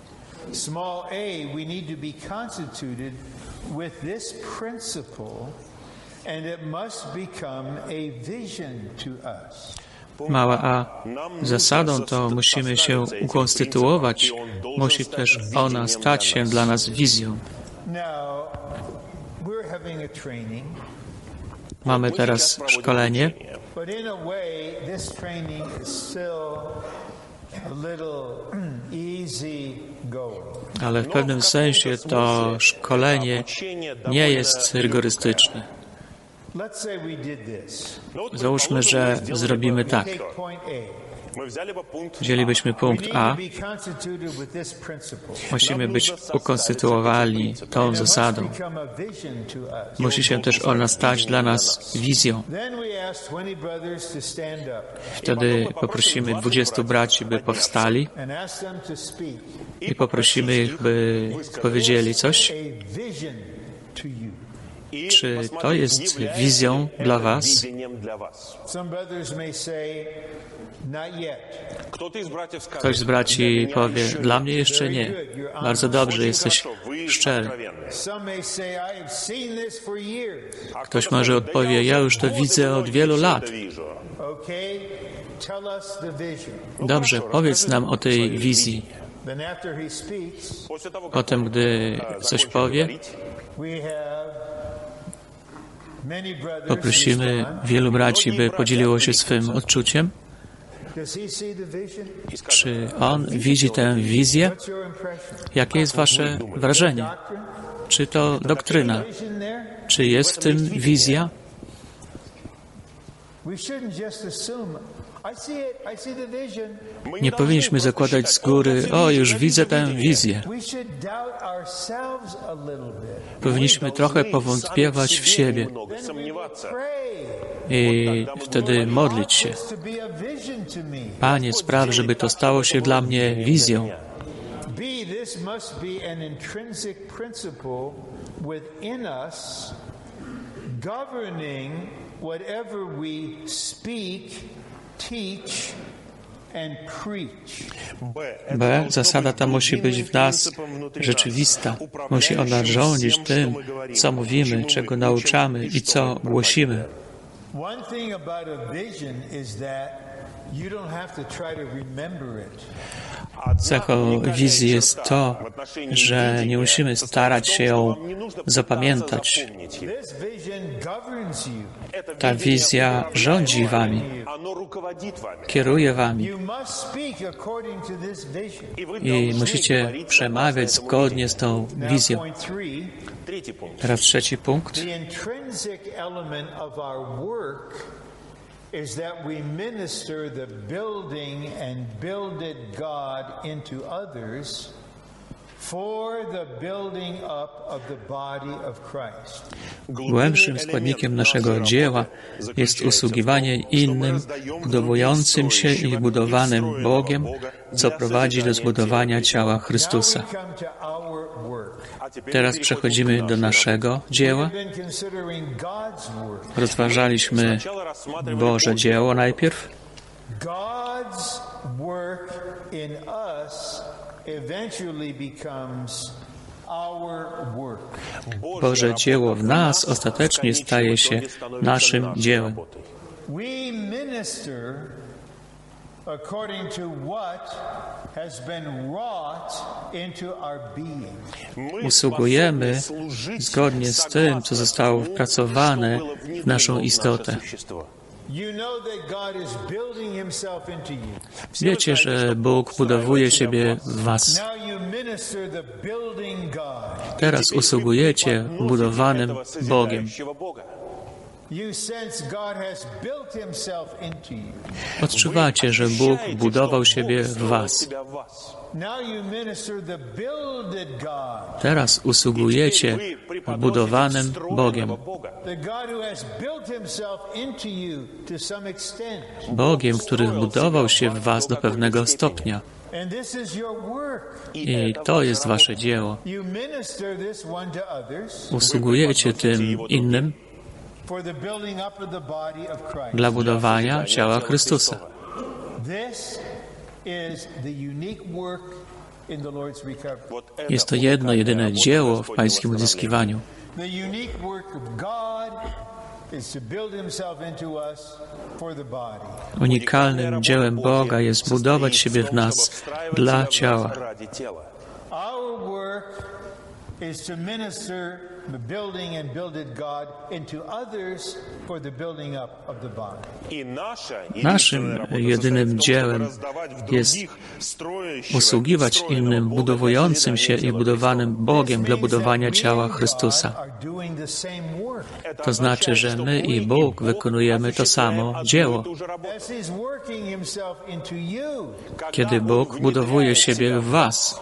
Mała a, zasadą to musimy się ukonstytuować, musi też ona stać się dla nas wizją. Mamy teraz szkolenie, ale w pewnym sensie to szkolenie nie jest rygorystyczne. Załóżmy, że zrobimy tak. Wzięlibyśmy punkt A. Musimy być ukonstytuowani tą zasadą. Musi się też ona stać dla nas wizją. Wtedy poprosimy 20 braci, by powstali i poprosimy ich, by powiedzieli coś. Czy to jest wizją dla was? Ktoś z braci powie, dla mnie jeszcze nie. Bardzo dobrze, jesteś szczery. Ktoś może odpowie, ja już to widzę od wielu lat. Dobrze, powiedz nam o tej wizji. Potem, gdy coś powie, poprosimy wielu braci, by podzieliło się swym odczuciem. Czy on widzi tę wizję? Jakie jest wasze wrażenie? Czy to doktryna? Czy jest w tym wizja? Nie powinniśmy zakładać z góry, o, już widzę tę wizję. Powinniśmy trochę powątpiewać w siebie i wtedy modlić się. Panie, spraw, żeby to stało się dla mnie wizją. B. Zasada ta musi być w nas rzeczywista. Musi ona rządzić tym, co mówimy, czego nauczamy i co głosimy. Cechą wizji jest to, że nie musimy starać się ją zapamiętać. Ta wizja rządzi wami, kieruje wami i musicie przemawiać zgodnie z tą wizją. Teraz trzeci punkt. Is that we minister the building and builded God into others Głębszym składnikiem naszego dzieła jest usługiwanie innym, budowującym się i budowanym Bogiem, co prowadzi do zbudowania ciała Chrystusa. Teraz przechodzimy do naszego dzieła. Rozważaliśmy Boże dzieło najpierw. God's work in us eventually becomes our work. Boże dzieło w nas ostatecznie staje się naszym dziełem. We minister according to what has been wrought into our being. Usługujemy zgodnie z tym, co zostało wpracowane w naszą istotę. Wiecie, że Bóg budowuje siebie w was. Teraz usługujecie budowanym Bogiem. Odczuwacie, że Bóg budował siebie w was. Teraz usługujecie budowanym Bogiem. Bogiem, który budował się w was do pewnego stopnia. I to jest wasze dzieło. Usługujecie tym innym dla budowania ciała Chrystusa. Jest to jedno, jedyne dzieło w Pańskim odzyskiwaniu. Unikalnym dziełem Boga jest budować siebie w nas dla ciała. Is to minister the building and builded God into others for the building up of the body. Naszym jedynym dziełem jest usługiwać innym, budowującym się i budowanym Bogiem dla budowania ciała Chrystusa. To znaczy, że my i Bóg wykonujemy to samo dzieło. Kiedy Bóg budowuje siebie w was,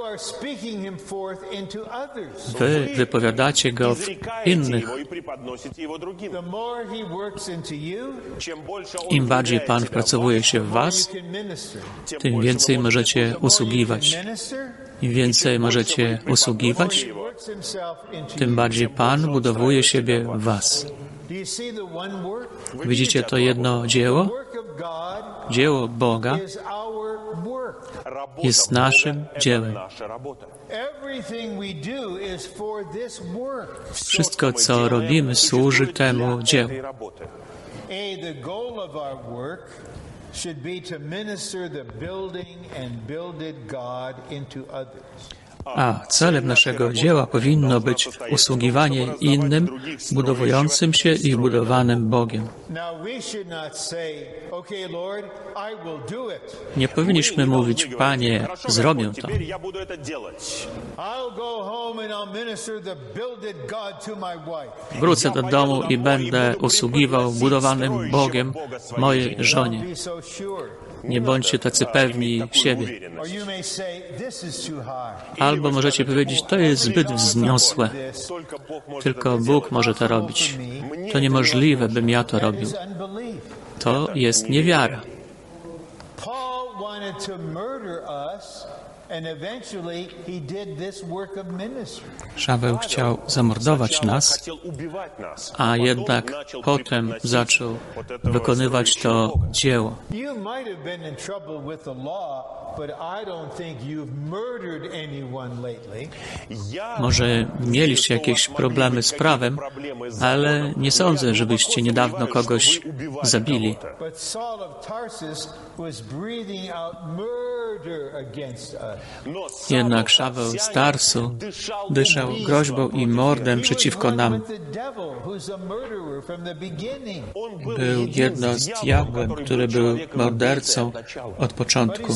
wy wypowiadacie Go w innych. Im bardziej Pan wpracowuje się w was, tym więcej możecie usługiwać. Im więcej możecie usługiwać, tym bardziej Pan budowuje siebie w was. Widzicie to jedno dzieło? Dzieło Boga jest naszym dziełem. Wszystko, co robimy, służy temu dziełu. A celem naszego dzieła powinno być usługiwanie innym, budowującym się i budowanym Bogiem. Nie powinniśmy mówić, Panie, zrobię to. Wrócę do domu i będę usługiwał budowanym Bogiem mojej żonie. Nie bądźcie tacy pewni siebie. Albo możecie powiedzieć, to jest zbyt wzniosłe. Tylko Bóg może to robić. To niemożliwe, bym ja to robił. To jest niewiara. Szaweł chciał zamordować nas, a jednak potem zaczął wykonywać to dzieło. Może mieliście jakieś problemy z prawem, ale nie sądzę, żebyście niedawno kogoś zabili. Jednak Szaweł z Tarsu dyszał groźbą i mordem przeciwko nam. Był jedno z diabłem, który był mordercą od początku.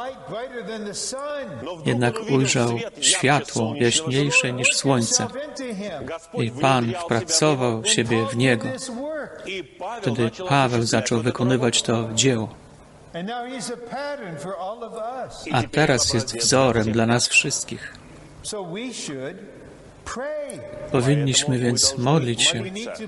Jednak ujrzał światło jaśniejsze niż słońce i Pan wpracował siebie w niego. Wtedy Paweł zaczął wykonywać to dzieło. A teraz jest wzorem dla nas wszystkich. Powinniśmy więc modlić się,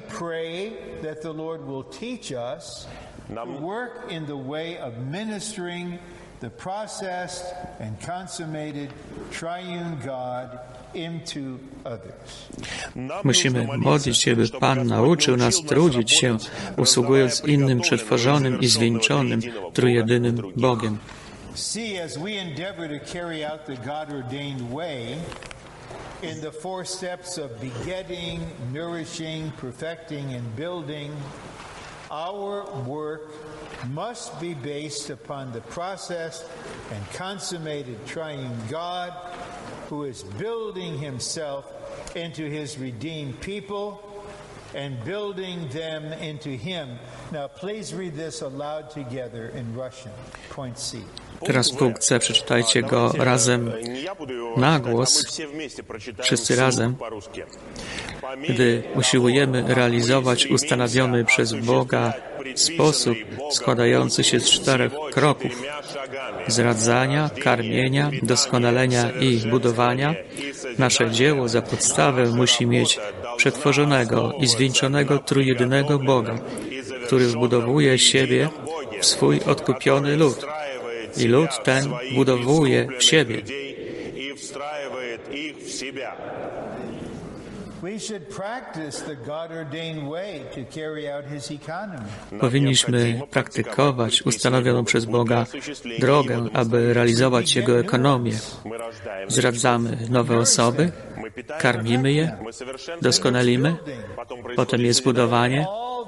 the processed and consummated triune God into others. Musimy modlić się, by Pan nauczył nas trudzić się, usługując innym przetworzonym i zwieńczonym trójjedynym Bogiem. See, as we endeavor to carry out the God-ordained way in the 4 steps of begetting, nourishing, perfecting and building, our work must be based upon the processed and consummated triune God who is building himself into his redeemed people and building them into him. Now please read this aloud together in Russian. Point C. Teraz punkt C, przeczytajcie go razem na głos, wszyscy razem. Gdy usiłujemy realizować ustanowiony przez Boga sposób składający się z 4 kroków: zradzania, karmienia, doskonalenia i budowania, nasze dzieło za podstawę musi mieć przetworzonego i zwieńczonego trójjedynego Boga, który wbudowuje siebie w swój odkupiony lud. I lud ten budowuje w siebie. Powinniśmy praktykować ustanowioną przez Boga drogę, aby realizować Jego ekonomię. Zradzamy nowe osoby, karmimy je, doskonalimy, potem jest budowanie.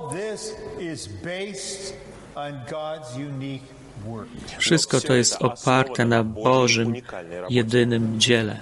Wszystko to jest oparte na Bożym, jedynym dziele.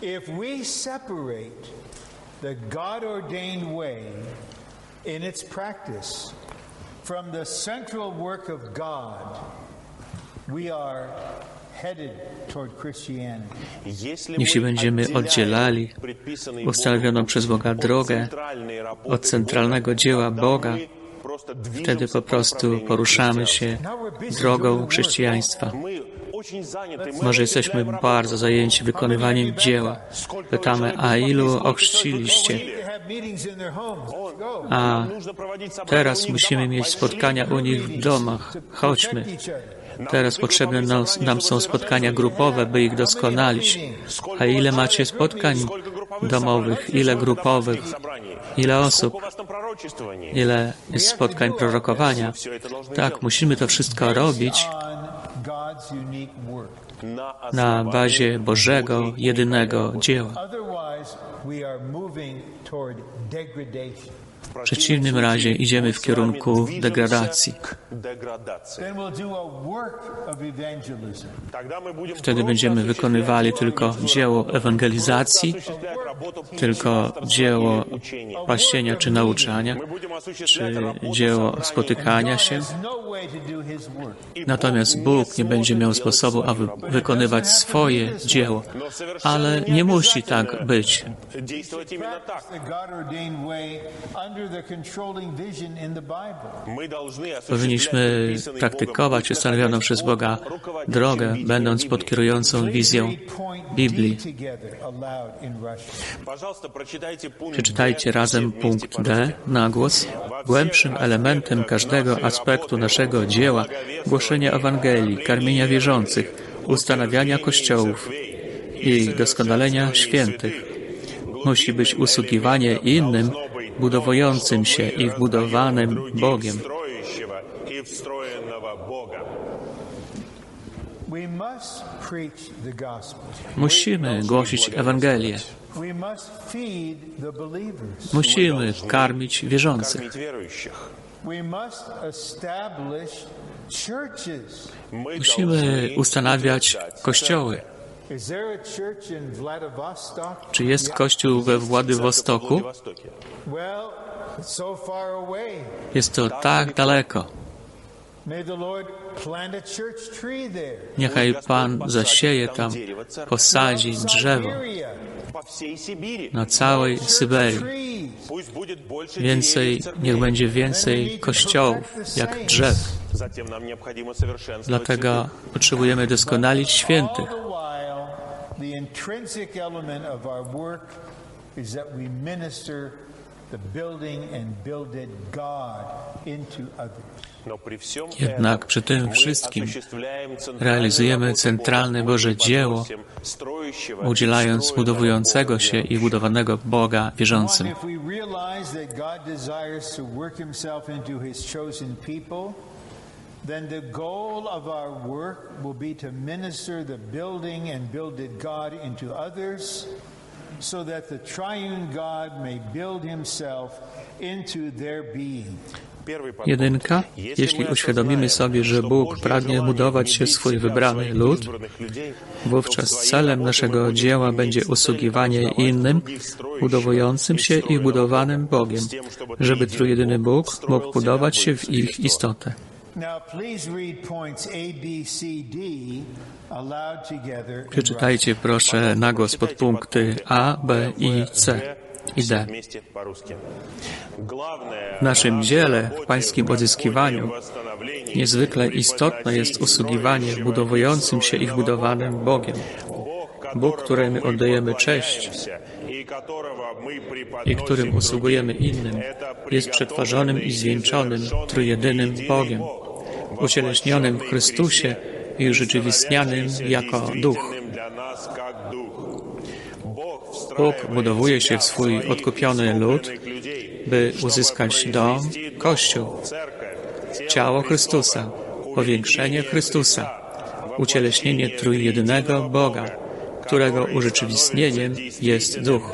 The God-ordained way in its practice from the central work of God, we are headed toward Christianity. Jeśli będziemy oddzielali ustanowioną przez Boga drogę od centralnego dzieła Boga, wtedy po prostu poruszamy się drogą chrześcijaństwa. Może jesteśmy bardzo zajęci wykonywaniem dzieła. Pytamy, a ilu ochrzciliście? A teraz musimy mieć spotkania u nich w domach. Chodźmy. Teraz potrzebne nam są spotkania grupowe, by ich doskonalić. A ile macie spotkań domowych? Ile grupowych? Ile osób? Ile jest spotkań prorokowania? Tak, musimy to wszystko robić na bazie Bożego, jedynego dzieła. W przeciwnym razie idziemy w kierunku degradacji. Wtedy będziemy wykonywali tylko dzieło ewangelizacji, tylko dzieło paścienia czy nauczania, czy dzieło spotykania się. Natomiast Bóg nie będzie miał sposobu, aby wykonywać swoje dzieło. Ale nie musi tak być. Powinniśmy praktykować ustanowioną przez Boga drogę, będąc pod kierującą wizją Biblii. Przeczytajcie razem punkt D na głos. Głębszym elementem każdego aspektu naszego dzieła, głoszenia Ewangelii, karmienia wierzących, ustanawiania kościołów i doskonalenia świętych musi być usługiwanie innym, budowującym się i wbudowanym Bogiem. Musimy głosić Ewangelię. Musimy karmić wierzących. Musimy ustanawiać kościoły. Czy jest kościół we Władywostoku? Jest to tak daleko. Niechaj Pan zasieje tam, posadzi drzewo na całej Syberii. Niech będzie więcej kościołów jak drzew. Dlatego potrzebujemy doskonalić świętych. The intrinsic element of our work is that we minister the building and builded God into others. Jednak przy tym wszystkim realizujemy centralne Boże dzieło, udzielając budowującego się i budowanego Boga wierzącym. Then the goal of our work will be to minister the building and builded God into others, so that the triune God may build himself into their being. Jedynka. Jeśli uświadomimy sobie, że Bóg pragnie budować się swój wybrany lud, wówczas celem naszego dzieła będzie usługiwanie innym, budowującym się i budowanym Bogiem, żeby trójjedyny Bóg mógł budować się w ich istotę. Przeczytajcie proszę na głos podpunkty A, B i C i D. W naszym dziele, w Pańskim odzyskiwaniu, niezwykle istotne jest usługiwanie budowującym się i wbudowanym Bogiem. Bóg, któremu oddajemy cześć i którym usługujemy innym, jest przetwarzonym i zwieńczonym trójjedynym Bogiem, ucieleśnionym w Chrystusie i urzeczywistnianym jako Duch. Bóg budowuje się w swój odkupiony lud, by uzyskać dom, Kościół, ciało Chrystusa, powiększenie Chrystusa, ucieleśnienie trójjedynego Boga, którego urzeczywistnieniem jest Duch.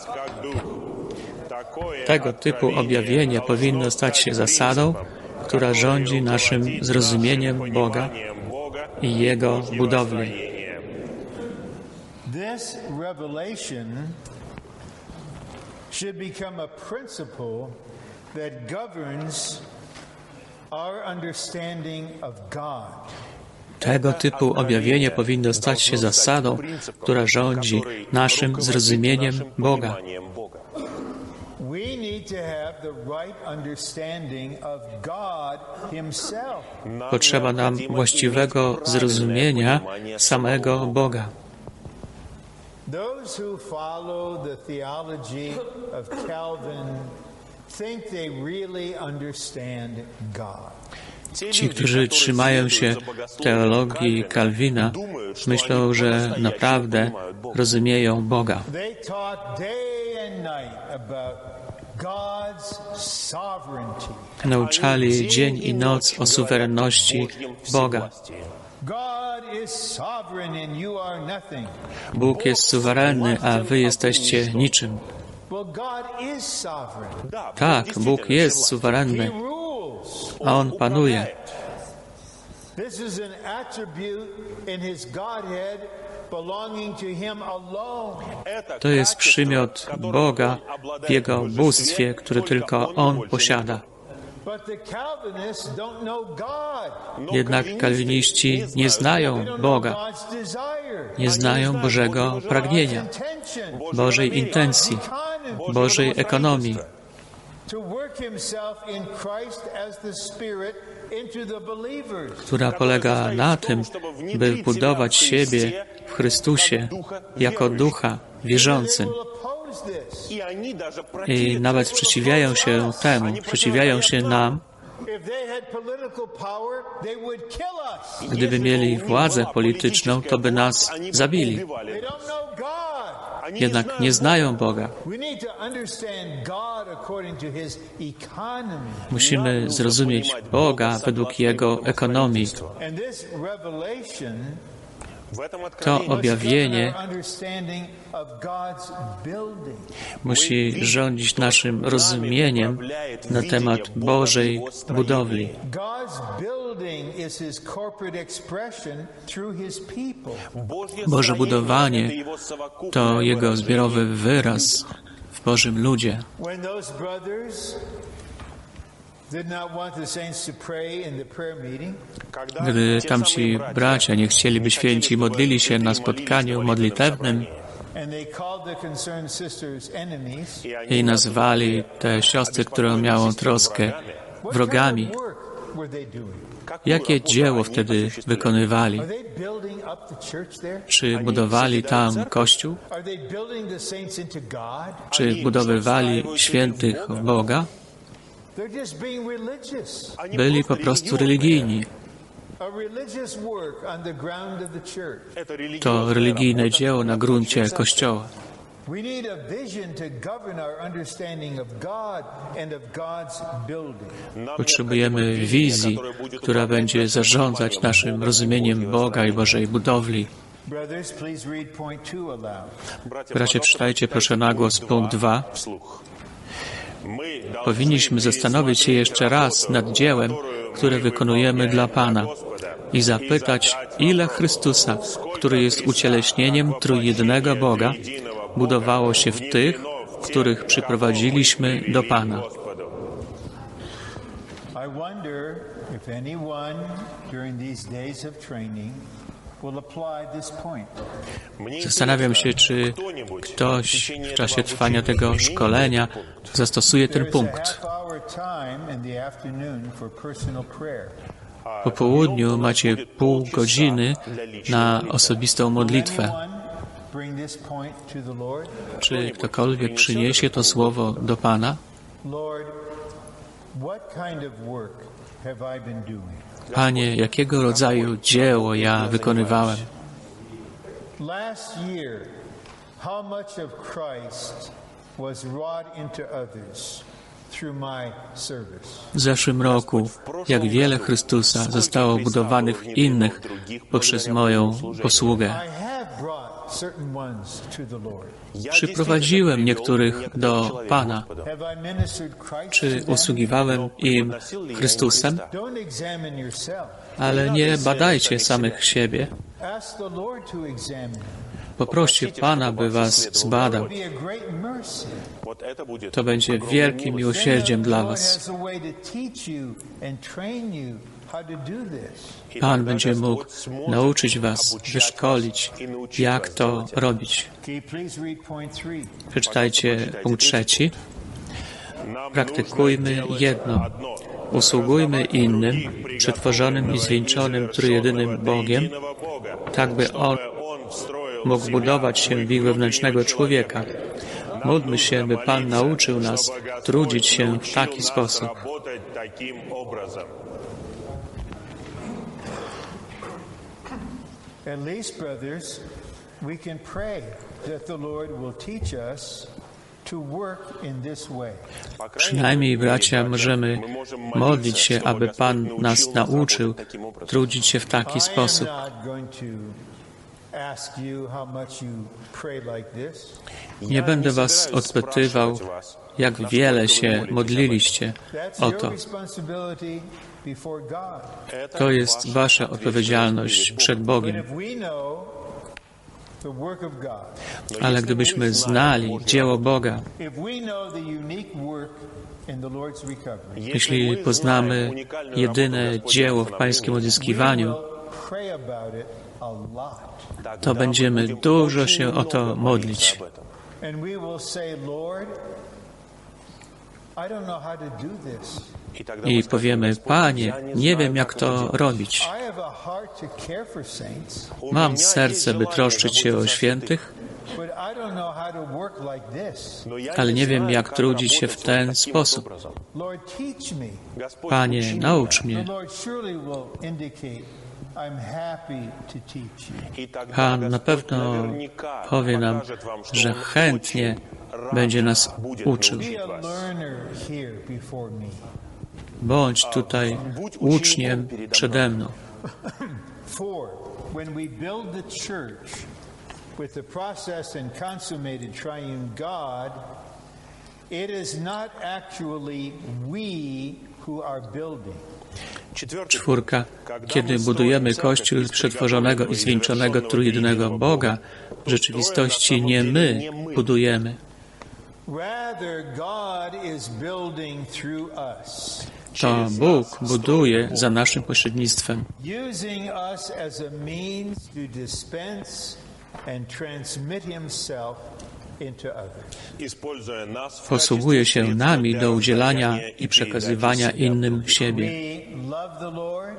Tego typu objawienie powinno stać się zasadą, która rządzi naszym zrozumieniem Boga i Jego budowli. This revelation should become a principle that governs our understanding of God. Tego typu objawienie powinno stać się zasadą, która rządzi naszym zrozumieniem Boga. Potrzeba nam właściwego zrozumienia samego Boga. Those who follow the theology of Calvin think they really understand God. Ci, którzy trzymają się teologii Kalwina, myślą, że naprawdę rozumieją Boga. Nauczali dzień i noc o suwerenności Boga. Bóg jest suwerenny, a wy jesteście niczym. Tak, Bóg jest suwerenny, a On panuje. To jest przymiot Boga w Jego bóstwie, który tylko On posiada. Jednak kalwiniści nie znają Boga, nie znają Bożego pragnienia, Bożej intencji, Bożej ekonomii, która polega na tym, by budować siebie w Chrystusie jako ducha wierzącym. I nawet sprzeciwiają się temu, sprzeciwiają się nam. Gdyby mieli władzę polityczną, to by nas zabili. Jednak nie znają Boga. Musimy zrozumieć Boga według Jego ekonomii. To objawienie musi rządzić naszym rozumieniem na temat Bożej budowli. Boże budowanie to Jego zbiorowy wyraz w Bożym ludzie. Gdy tamci bracia nie chcieli, by święci modlili się na spotkaniu modlitewnym i nazywali te siostry, które miały troskę, wrogami, were they doing? Jakie dzieło wtedy wykonywali? Are they building up the church there? Czy budowali tam Kościół? Are they building the saints into God? Czy budowywali świętych w Boga? They're just being religious. Byli po prostu religijni. A religious work on the ground of the church. To religijne dzieło na gruncie Kościoła. We need a vision to govern our understanding of God and of God's building. Potrzebujemy wizji, która będzie zarządzać naszym rozumieniem Boga i Bożej budowli. Brothers, please read point 2 aloud. Bracia, czytajcie proszę na głos punkt 2. Powinniśmy zastanowić się jeszcze raz nad dziełem, które wykonujemy dla Pana i zapytać, ile Chrystusa, który jest ucieleśnieniem trójjednego Boga, budowało się w tych, których przyprowadziliśmy do Pana. I wonder if anyone during these days of training will apply this point. Zastanawiam się, czy ktoś w czasie trwania tego szkolenia zastosuje ten punkt. Po południu macie pół godziny na osobistą modlitwę. Czy ktokolwiek przyniesie to słowo do Pana? Panie, jakiego rodzaju dzieło ja wykonywałem? Last year, how much of Christ was wrought into others through my service? W zeszłym roku, jak wiele Chrystusa zostało budowanych w innych poprzez moją posługę. I have brought certain ones to the Lord. Przyprowadziłem niektórych do Pana. Have I ministered Christ Czy to them? usługiwałem im Chrystusem? Don't examine yourself. Ale nie badajcie samych siebie. Ask the Lord to examine. Poproście Pana, by was zbadał. It will be a great mercy. To będzie wielkim miłosierdziem dla The Lord was. has a way to teach you and train you how to do this. Pan będzie mógł nauczyć was, wyszkolić, jak to robić. Can you please read point 3? Przeczytajcie punkt 3. Praktykujmy jedno. Usługujmy innym, przetworzonym i zwieńczonym trójjedynym Bogiem, tak by On mógł budować się w ich wewnętrznego człowieka. Módlmy się, by Pan nauczył nas trudzić się w taki sposób. At least, brothers, we can pray that the Lord will teach us to work in this way. Przynajmniej, bracia, możemy modlić się, aby Pan nas nauczył trudzić się w taki sposób. I am not going to ask you how much you pray like this. Nie będę was odpytywał, jak wiele się modliliście That's o your to. responsibility before God. To jest wasza odpowiedzialność przed But Bogiem. if we know the work of God, Ale gdybyśmy znali dzieło Boga, if we know the unique work in the Lord's recovery, jeśli poznamy jedyne dzieło w Pańskim odzyskiwaniu, pray about it a lot. to będziemy dużo się o to modlić. And we will say, Lord, I don't know how to do this. I powiemy, Panie, nie wiem, jak to robić. I have a heart to care for saints, Mam serce, by troszczyć się o świętych, but I don't know how to work like this. ale nie wiem, jak trudzić się w ten sposób. Lord, teach me. Panie, naucz mnie. The Lord surely will indicate, I'm happy to teach you. Pan na pewno powie nam, że chętnie będzie nas uczył. Be a learner here before me. Bądź tutaj uczniem przede mną. 4. When we build the church with the process and consummated triune God, it is not actually we who are building. 4. Kiedy budujemy Kościół przetworzonego i zwieńczonego trójjednego Boga, w rzeczywistości nie my budujemy. Rather, God is building through us, To Bóg buduje za naszym pośrednictwem, using us as a means to dispense and transmit Himself into others. posługuje się nami do udzielania i przekazywania innym siebie. We love the Lord.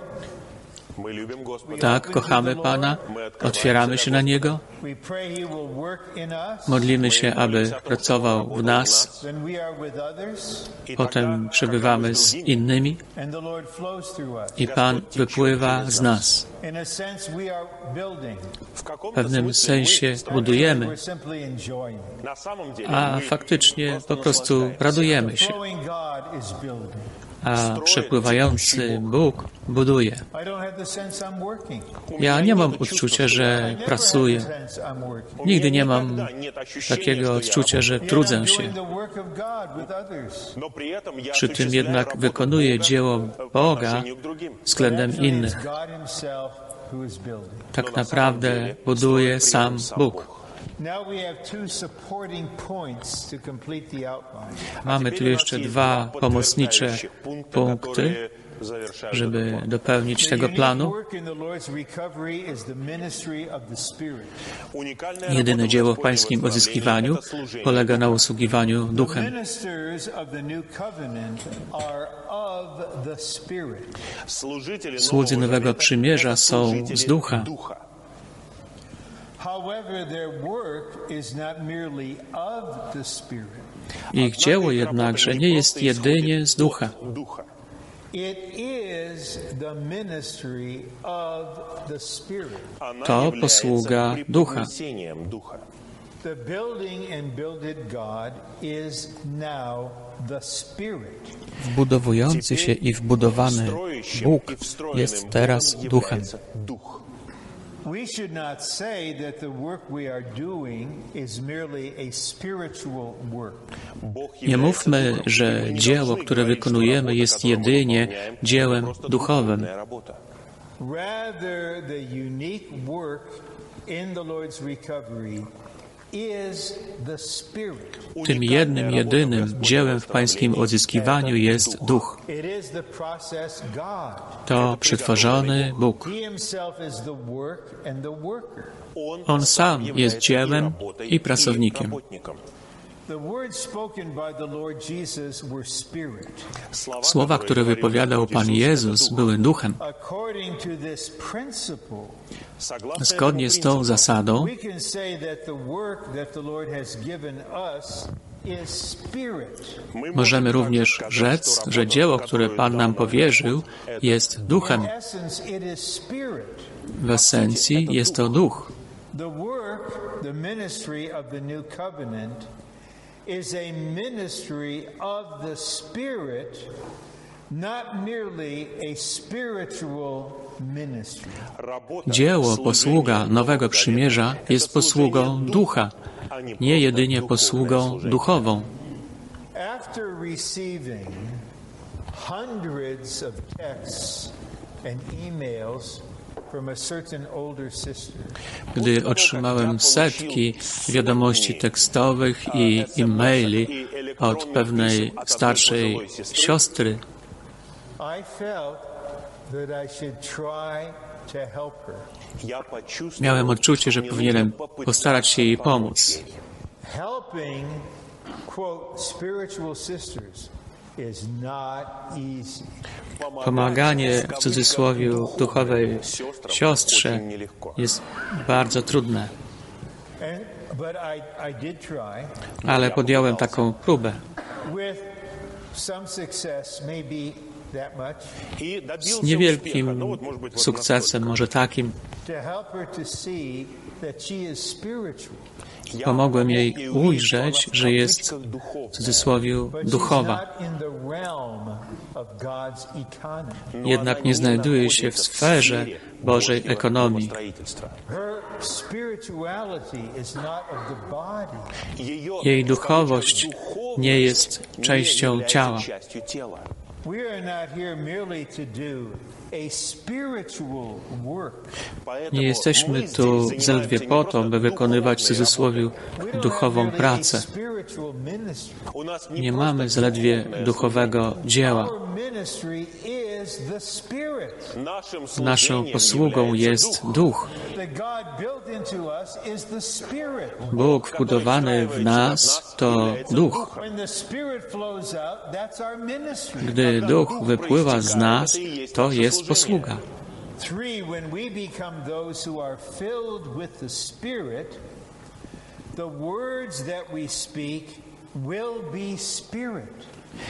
Tak, kochamy Pana, otwieramy się na Niego, We pray He will work in us. modlimy się, aby pracował w nas, Then we are with others, potem przebywamy z innymi and the Lord flows through us. i Pan wypływa z nas. In a sense, we are building. W pewnym sensie budujemy, We're simply enjoying. a faktycznie po prostu radujemy się, Flowing God is building. a przepływający Bóg buduje. I don't have the sense I'm working. Ja nie mam uczucia, że pracuję. Sense I'm working. Nigdy nie mam takiego odczucia, że trudzę się. Doing the work of God with others. Przy tym jednak wykonuję dzieło Boga względem innych. It's God Himself who is building. Tak naprawdę buduje sam Bóg. Now we have two supporting points to complete the outline. Mamy tu jeszcze dwa pomocnicze punkty, żeby dopełnić tego planu. Jedyne dzieło w Pańskim odzyskiwaniu polega na usługiwaniu Duchem. Słudzy Nowego Przymierza są z Ducha. Ich dzieło jednakże nie jest jedynie z Ducha. To posługa Ducha. Wbudowujący się i wbudowany Bóg jest teraz Duchem. We should not say that the work we are doing is merely a spiritual work. Nie mówmy, że dzieło, które wykonujemy, jest jedynie dziełem duchowym. Rather, the unique work in the Lord's recovery is the Spirit. Tym jednym, jedynym dziełem w Pańskim odzyskiwaniu jest Duch. It is the process God. To przetworzony Bóg. He Himself is the work and the worker. On sam jest dziełem i pracownikiem. The words spoken by the Lord Jesus were spirit. Słowa, które wypowiadał Pan Jezus, były duchem. According to this principle, Zgodnie z tą zasadą we can say that the work that the Lord has given us is spirit. możemy również rzec, że dzieło, które Pan nam powierzył, jest duchem. In essence, it is spirit. W esencji jest to duch. The work, the ministry of the new covenant is a ministry of the Spirit, not merely a spiritual ministry. Dzieło, posługa Nowego Przymierza jest posługą ducha, nie jedynie posługą duchową. After receiving hundreds of texts and emails from a certain older sister, Gdy otrzymałem setki wiadomości tekstowych i e-maili od pewnej starszej siostry, I felt that I should try to help her. miałem odczucie, że powinienem postarać się jej pomóc. Helping, quote, spiritual sisters is not easy. Pomaganie, w cudzysłowie, duchowej siostrze jest bardzo trudne, But I did try ale podjąłem taką próbę. with some success, maybe that much, Z niewielkim sukcesem, może takim, to help her to see that she is spiritual. pomogłem jej ujrzeć, że jest, w cudzysłowie, But she's duchowa. not in the realm of God's economy. Jednak nie znajduje się w sferze Bożej ekonomii. Her spirituality is not of the body. Jej duchowość nie jest częścią ciała. We are not here merely to do a spiritual work. Nie jesteśmy tu zaledwie po to, by wykonywać, w cudzysłowie, duchową pracę. Nie mamy zaledwie duchowego dzieła. Our ministry is is the Spirit. Naszą posługą jest Duch. The God built into us is the Spirit. Bóg wbudowany w nas to Duch. When the Spirit flows out, that's our ministry. Gdy Duch wypływa z nas, to jest posługa. 3, when we become those who are filled with the Spirit, the words that we speak will be Spirit.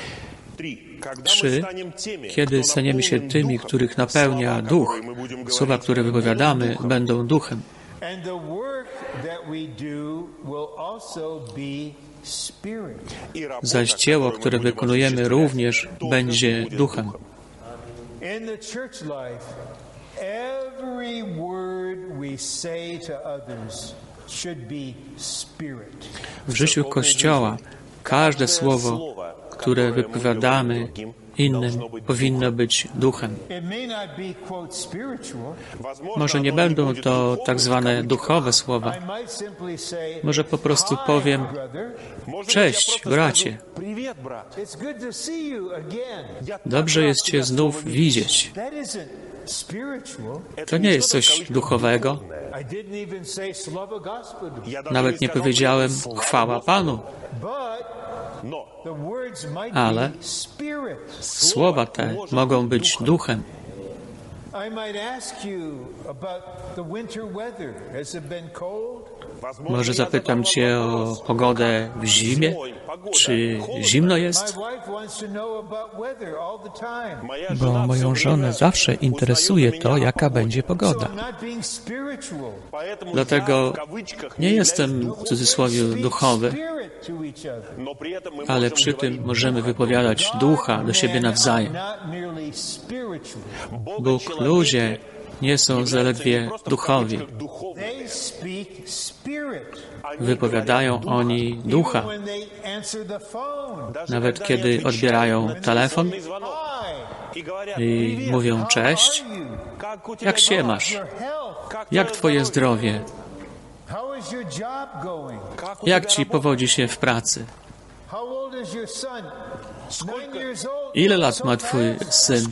3. Kiedy staniemy się tymi, których napełnia Duch, słowa, które wypowiadamy, będą Duchem. And the work that we do will also be Spirit. Zaś dzieło, które wykonujemy, również będzie Duchem. In the church life, every word we say to others should be Spirit. W życiu Kościoła każde słowo, które wypowiadamy innym, powinno być Duchem. It may not be, quote, spiritual. Może nie będą to tak zwane duchowe słowa. I might simply say, Może po prostu powiem: brother, cześć, bracie. it's good to see you again. Dobrze jest Cię znów widzieć. That isn't spiritual. To nie jest coś duchowego. I didn't even say Slava Gospodu. Nawet nie powiedziałem chwała Panu, But the words might ale be spirit. słowa te mogą być duchem. I might ask you about the winter weather. Has it been cold? Może zapytam Cię o pogodę w zimie? Czy zimno jest? My wife wants to know about weather all the time. Bo moją żonę zawsze interesuje to, jaka będzie So pogoda. I'm not being spiritual. Dlatego nie jestem w cudzysłowie duchowy, Spirit to each other. ale przy tym możemy wypowiadać ducha do siebie nawzajem. Not merely spiritual. Bóg, ludzie nie są zaledwie duchowi. They speak spirit. Wypowiadają oni ducha. Even when they answer the phone. Nawet kiedy odbierają telefon i mówią cześć, jak się masz? Your health. Jak Twoje zdrowie? How is your job going? Jak Ci powodzi się w pracy? How old is your son? 9 years old. Ile lat ma Twój syn?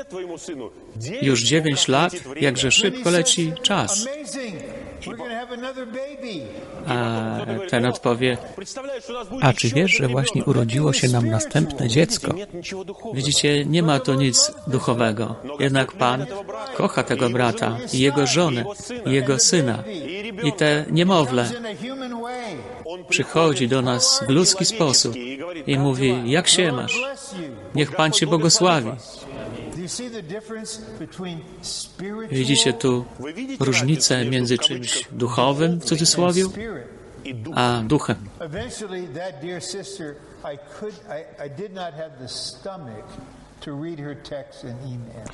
Już 9 lat? Jakże szybko leci czas. Amazing. We're going to have another baby. A ten odpowie: A czy wiesz, że właśnie urodziło się nam następne dziecko? widzicie, nie ma tu nic duchowego. Jednak Pan kocha tego brata i jego żonę, i jego syna. I te niemowlę In a human way. przychodzi do nas w ludzki sposób i mówi: jak się masz? Bless you. Niech Pan Cię błogosławi. Do you see the difference between spiritual Widzicie tu różnicę między czymś duchowym, w cudzysłowie, spirit? a duchem. Eventually, that dear sister, I did not have the stomach to read her text and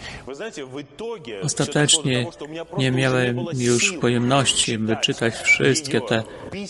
email. Ostatecznie nie miałem już pojemności, by czytać wszystkie te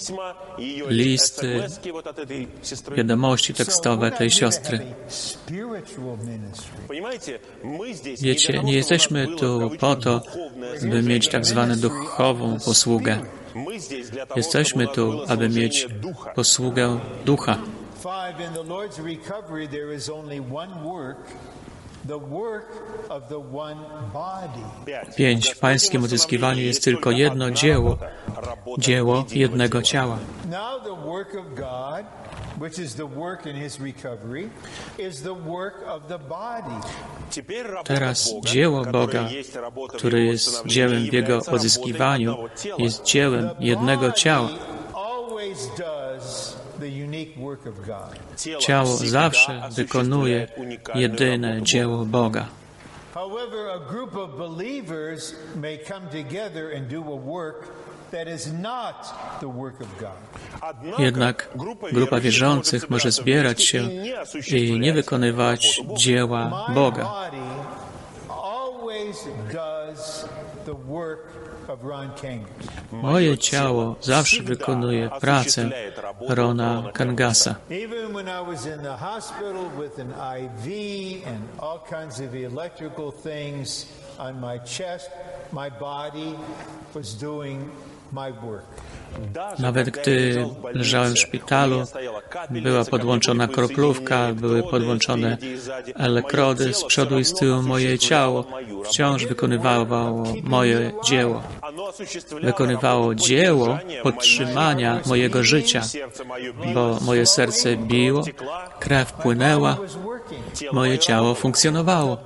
listy, wiadomości tekstowe tej siostry. Spiritual ministry. Wiecie, nie jesteśmy tu po to, by mieć tak zwaną duchową posługę. Jesteśmy tu, aby mieć posługę ducha. 5, in the Lord's recovery, there is only one work, the work of the one body. 5. W pańskim odzyskiwaniu jest tylko jedno dzieło, dzieło jednego ciała. Now the work of God, which is the work in His recovery, is the work of the body. Teraz dzieło Boga, które jest dziełem w Jego odzyskiwaniu, jest dziełem jednego ciała. Always does the unique work of God. Ciało zawsze wykonuje jedyne dzieło Boga. However, a group of believers may come together and do a work that is not the work of God. Jednak grupa wierzących może zbierać się i nie wykonywać dzieła My Boga. body always does the work of Ron Kangas. Moje ciało zawsze wykonuje pracę Rona Kangasa. Even when I was in the hospital with an IV and all kinds of electrical things on my chest, my body was doing my work. Nawet gdy leżałem w szpitalu, była podłączona kroplówka, były podłączone elektrody z przodu i z tyłu. Moje ciało wciąż wykonywało moje dzieło. Wykonywało dzieło podtrzymania mojego życia, bo moje serce biło, krew płynęła, moje ciało funkcjonowało.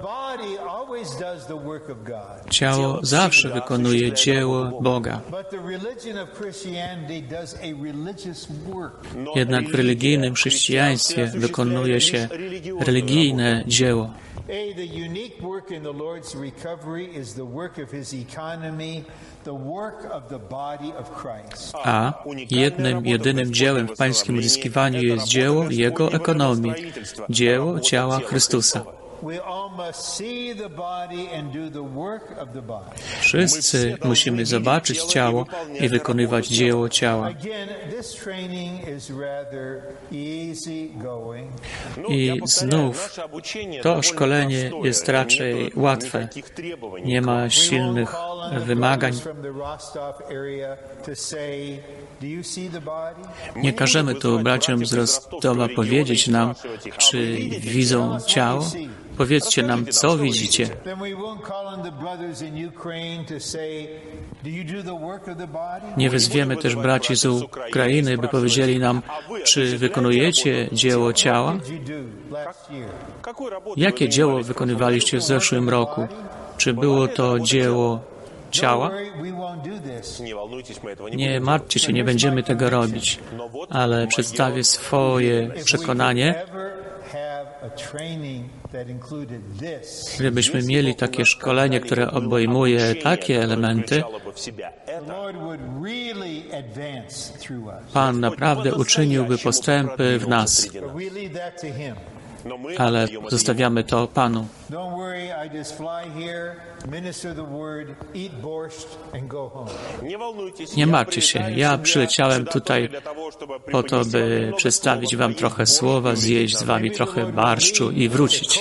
Ciało zawsze wykonuje dzieło Boga. Jednak w religijnym chrześcijaństwie wykonuje się religijne dzieło. A jedynym dziełem w Pańskim uzyskiwaniu jest dzieło Jego ekonomii, dzieło ciała Chrystusa. Wszyscy musimy zobaczyć ciało i wykonywać dzieło ciała. I znów to szkolenie jest raczej łatwe. Nie ma silnych wymagań. Nie każemy tu braciom z Rostowa powiedzieć nam, czy widzą ciało. Powiedzcie nam, co widzicie. Nie wezwiemy też braci z Ukrainy, by powiedzieli nam, czy wykonujecie dzieło ciała? Jakie dzieło wykonywaliście w zeszłym roku? Czy było to dzieło ciała? Nie martwcie się, nie będziemy tego robić, ale przedstawię swoje przekonanie. Gdybyśmy mieli takie szkolenie, które obejmuje takie elementy, Pan naprawdę uczyniłby postępy w nas. Ale zostawiamy to Panu. Nie martwcie się, ja przyleciałem tutaj po to, by przedstawić wam trochę słowa, zjeść z wami trochę barszczu i wrócić.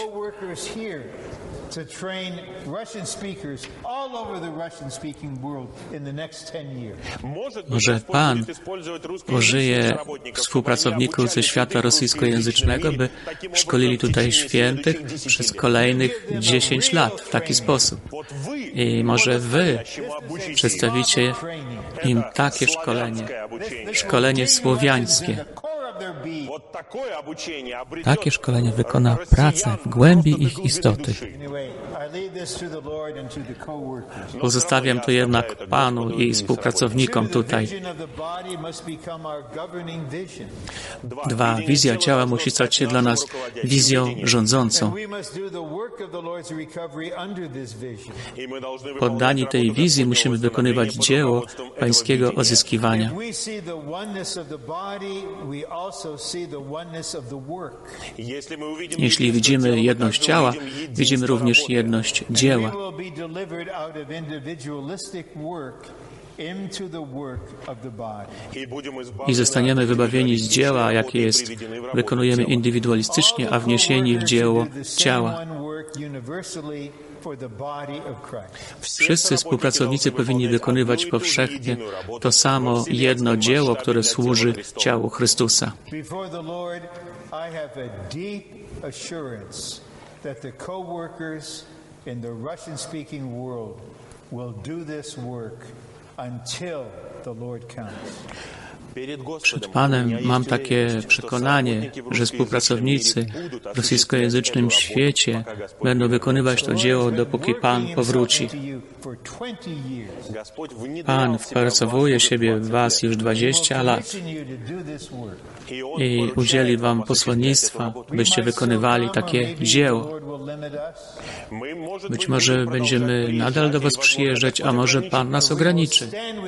Może Pan użyje współpracowników ze świata rosyjskojęzycznego, by szkolili tutaj świętych przez kolejnych 10 lat w taki sposób. I może Wy przedstawicie im takie szkolenie słowiańskie. Takie szkolenie wykona pracę w głębi ich istoty. Pozostawiam to jednak Panu i współpracownikom tutaj. 2. Wizja ciała musi stać się dla nas wizją rządzącą. Poddani tej wizji musimy wykonywać dzieło Pańskiego odzyskiwania. Jeśli widzimy jedność ciała, widzimy również jedność dzieła. I zostaniemy wybawieni z dzieła, jakie jest, wykonujemy indywidualistycznie, a wniesieni w dzieło ciała. Wszyscy współpracownicy powinni wykonywać powszechnie to samo jedno dzieło, które służy ciału Chrystusa. Przed Panem mam takie przekonanie, że współpracownicy w rosyjskojęzycznym świecie będą wykonywać to dzieło, dopóki Pan powróci. Pan wpracowuje siebie w Was już 20 lat i udzieli Wam posłannictwa, byście wykonywali takie dzieło. Być może będziemy nadal do Was przyjeżdżać, a może Pan nas ograniczy.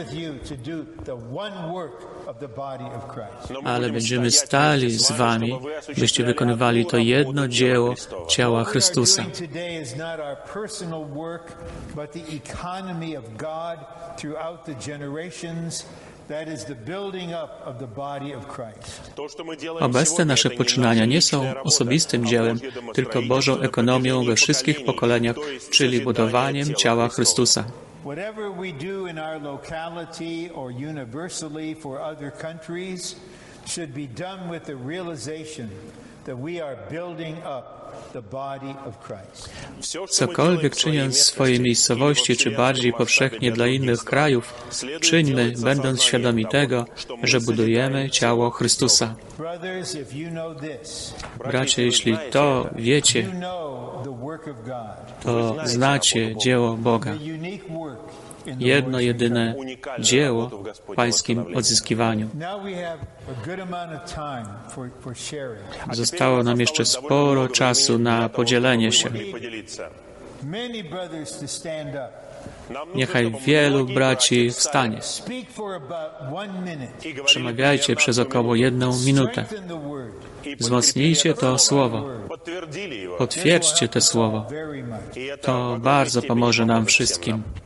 Ale będziemy stali z Wami, byście wykonywali to jedno dzieło ciała Chrystusa. Obecne nasze poczynania nie są osobistym dziełem, tylko Bożą ekonomią we wszystkich pokoleniach, czyli budowaniem ciała Chrystusa. Whatever we do in our locality or universally for other countries should be done with the realization that we are building up the body of Christ. Cokolwiek czyniąc w swojej miejscowości, czy bardziej powszechnie dla innych krajów, czyńmy, będąc świadomi tego, że budujemy ciało Chrystusa. Brothers, if you know this, Bracia, jeśli to wiecie, you know the work of God, to znacie dzieło Boga. the unique work in the Jedno, Lord's jedyne dzieło w Pańskim odzyskiwaniu. Now we have a good amount of time for sharing. Zostało nam jeszcze sporo czasu na podzielenie się. Many brothers to stand up. Niechaj wielu braci wstanie. Speak for about 1 minute. Przemawiajcie przez około 1 minutę. Strengthen the word. Wzmocnijcie to słowo. Potwierdźcie to słowo. Very much. To bardzo pomoże nam wszystkim.